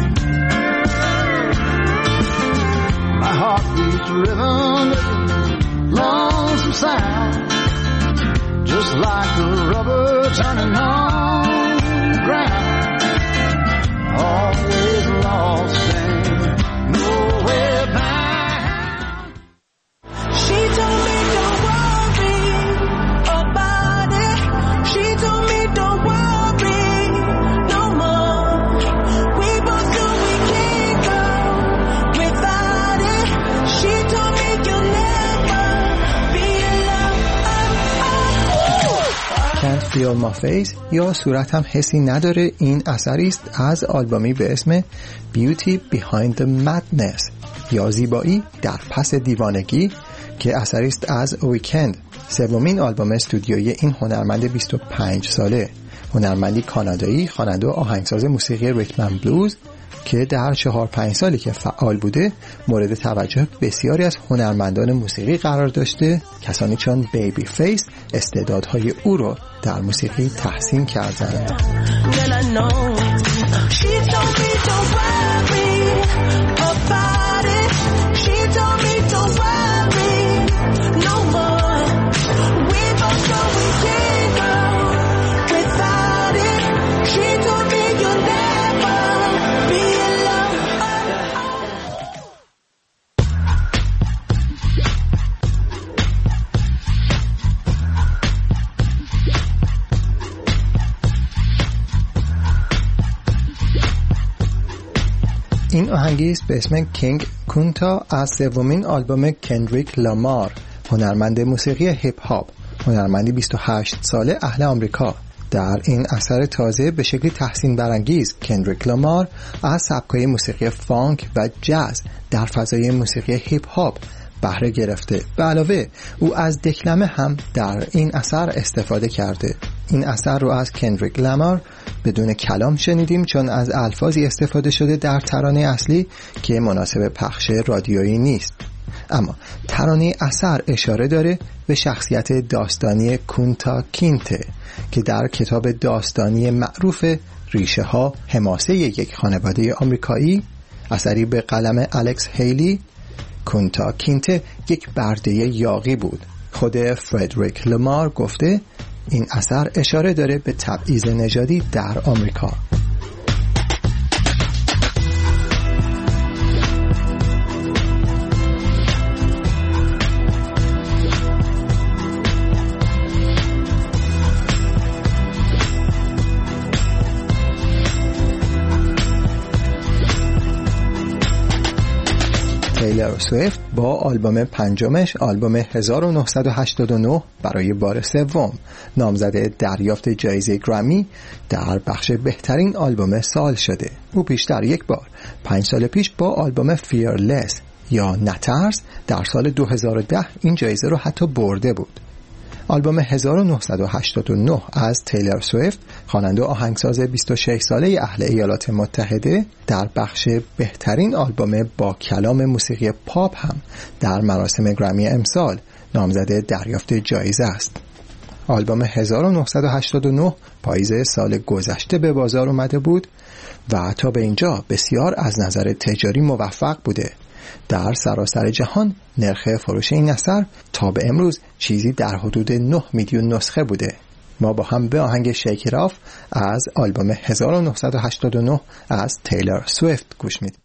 [SPEAKER 14] My heart beats rhythm, lonesome sound, just like a rubber turning on the ground. Always lost and nowhere bound. She told me don't worry about it. She told me don't worry no more. We both know we can't go without it. She told me you'll never be alone.
[SPEAKER 13] Can't Feel My Face یا صورتم حسی نداره این اثری است از آلبومی به اسم Beauty Behind the Madness یا زیبایی در پس دیوانگی که اثری است از ویکند، سومین آلبوم استودیویی این هنرمند 25 ساله، هنرمندی کانادایی، خواننده و آهنگساز موسیقی ریتم اند بلوز که در 4-5 سالی که فعال بوده مورد توجه بسیاری از هنرمندان موسیقی قرار داشته. کسانی چون بیبی فیس استعدادهای او رو در موسیقی تحسین کردند. این آهنگیست به اسم کینگ کونتا از سومین آلبوم کندریک لامار، هنرمند موسیقی هیپ هاپ، هنرمندی 28 ساله اهل آمریکا. در این اثر تازه به شکلی تحسین برانگیز کندریک لامار از سبک‌های موسیقی فانک و جاز در فضای موسیقی هیپ هاپ بهره گرفته. به علاوه او از دکلمه هم در این اثر استفاده کرده. این اثر رو از کندریک لامار بدون کلام شنیدیم چون از الفاظی استفاده شده در ترانه اصلی که مناسب پخش رادیویی نیست. اما ترانه اثر اشاره داره به شخصیت داستانی کونتا کینته که در کتاب داستانی معروف ریشه ها حماسه یک خانواده آمریکایی، اثری به قلم الکس هیلی، کونتا کینته یک برده یاغی بود. خود فردریک لامار گفته این اثر اشاره داره به تبعیض نژادی در آمریکا. تیلر سویفت با آلبوم پنجمش، آلبوم 1989 برای بار سوم نامزد دریافت جایزه گرمی در بخش بهترین آلبوم سال شده. او بیشتر یک بار 5 سال پیش با آلبوم فیرلس یا نترس در سال 2010 این جایزه رو حتی برده بود. آلبوم 1989 از تیلر سویفت، خواننده و آهنگساز 26 ساله اهل ایالات متحده، در بخش بهترین آلبوم با کلام موسیقی پاپ هم در مراسم گرمی امسال نامزد دریافت جایزه است. آلبوم 1989 پاییز سال گذشته به بازار اومده بود و تا به اینجا بسیار از نظر تجاری موفق بوده. در سراسر جهان نرخ فروش این اثر تا به امروز چیزی در حدود 9 میلیون نسخه بوده. ما با هم به آهنگ شیک ایت آف از آلبوم 1989 از تیلر سویفت گوش میدیم.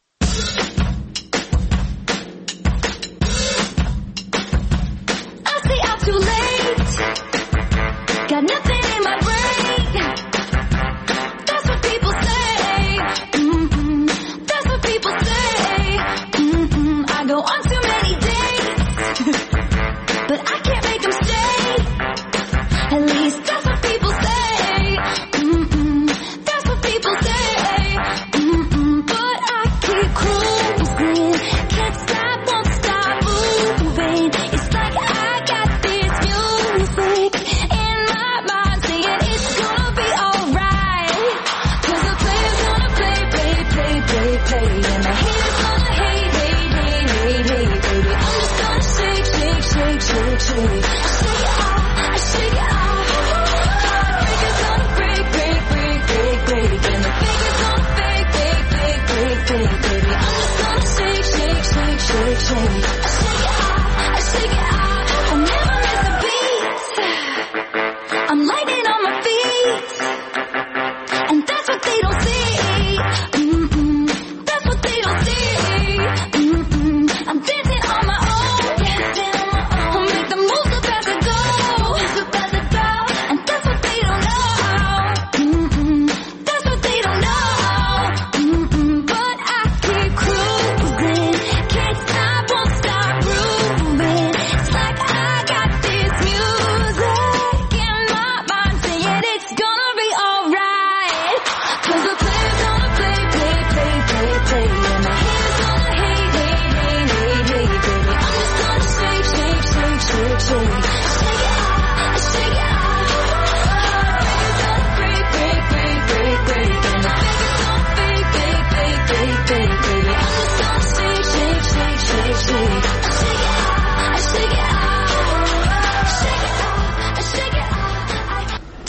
[SPEAKER 15] I'm dancing on my own. Make the moves so fast I go.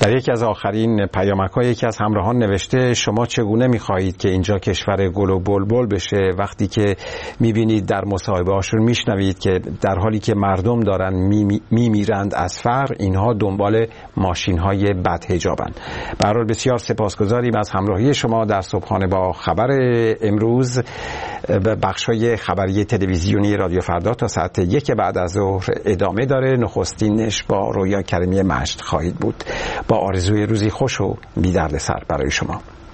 [SPEAKER 2] در یکی از آخرین پیامک‌ها یکی از همراهان نوشته شما چگونه می‌خواهید که اینجا کشور گل و بلبل بشه وقتی که می‌بینید در مصاحبه‌هاشون میشنوید که در حالی که مردم دارن میمیرند از فقر اینها دنبال ماشین‌های بدحجابند. به هر حال بسیار سپاسگزاریم از همراهی شما در صبحانه با خبر امروز. بخش‌های خبری تلویزیونی رادیو فردا تا ساعت 1 بعد از ظهر ادامه داره. نخستینش با رویا کریمی مجد خواهید بود. با آرزوی روزی خوش و بی دردسر برای شما.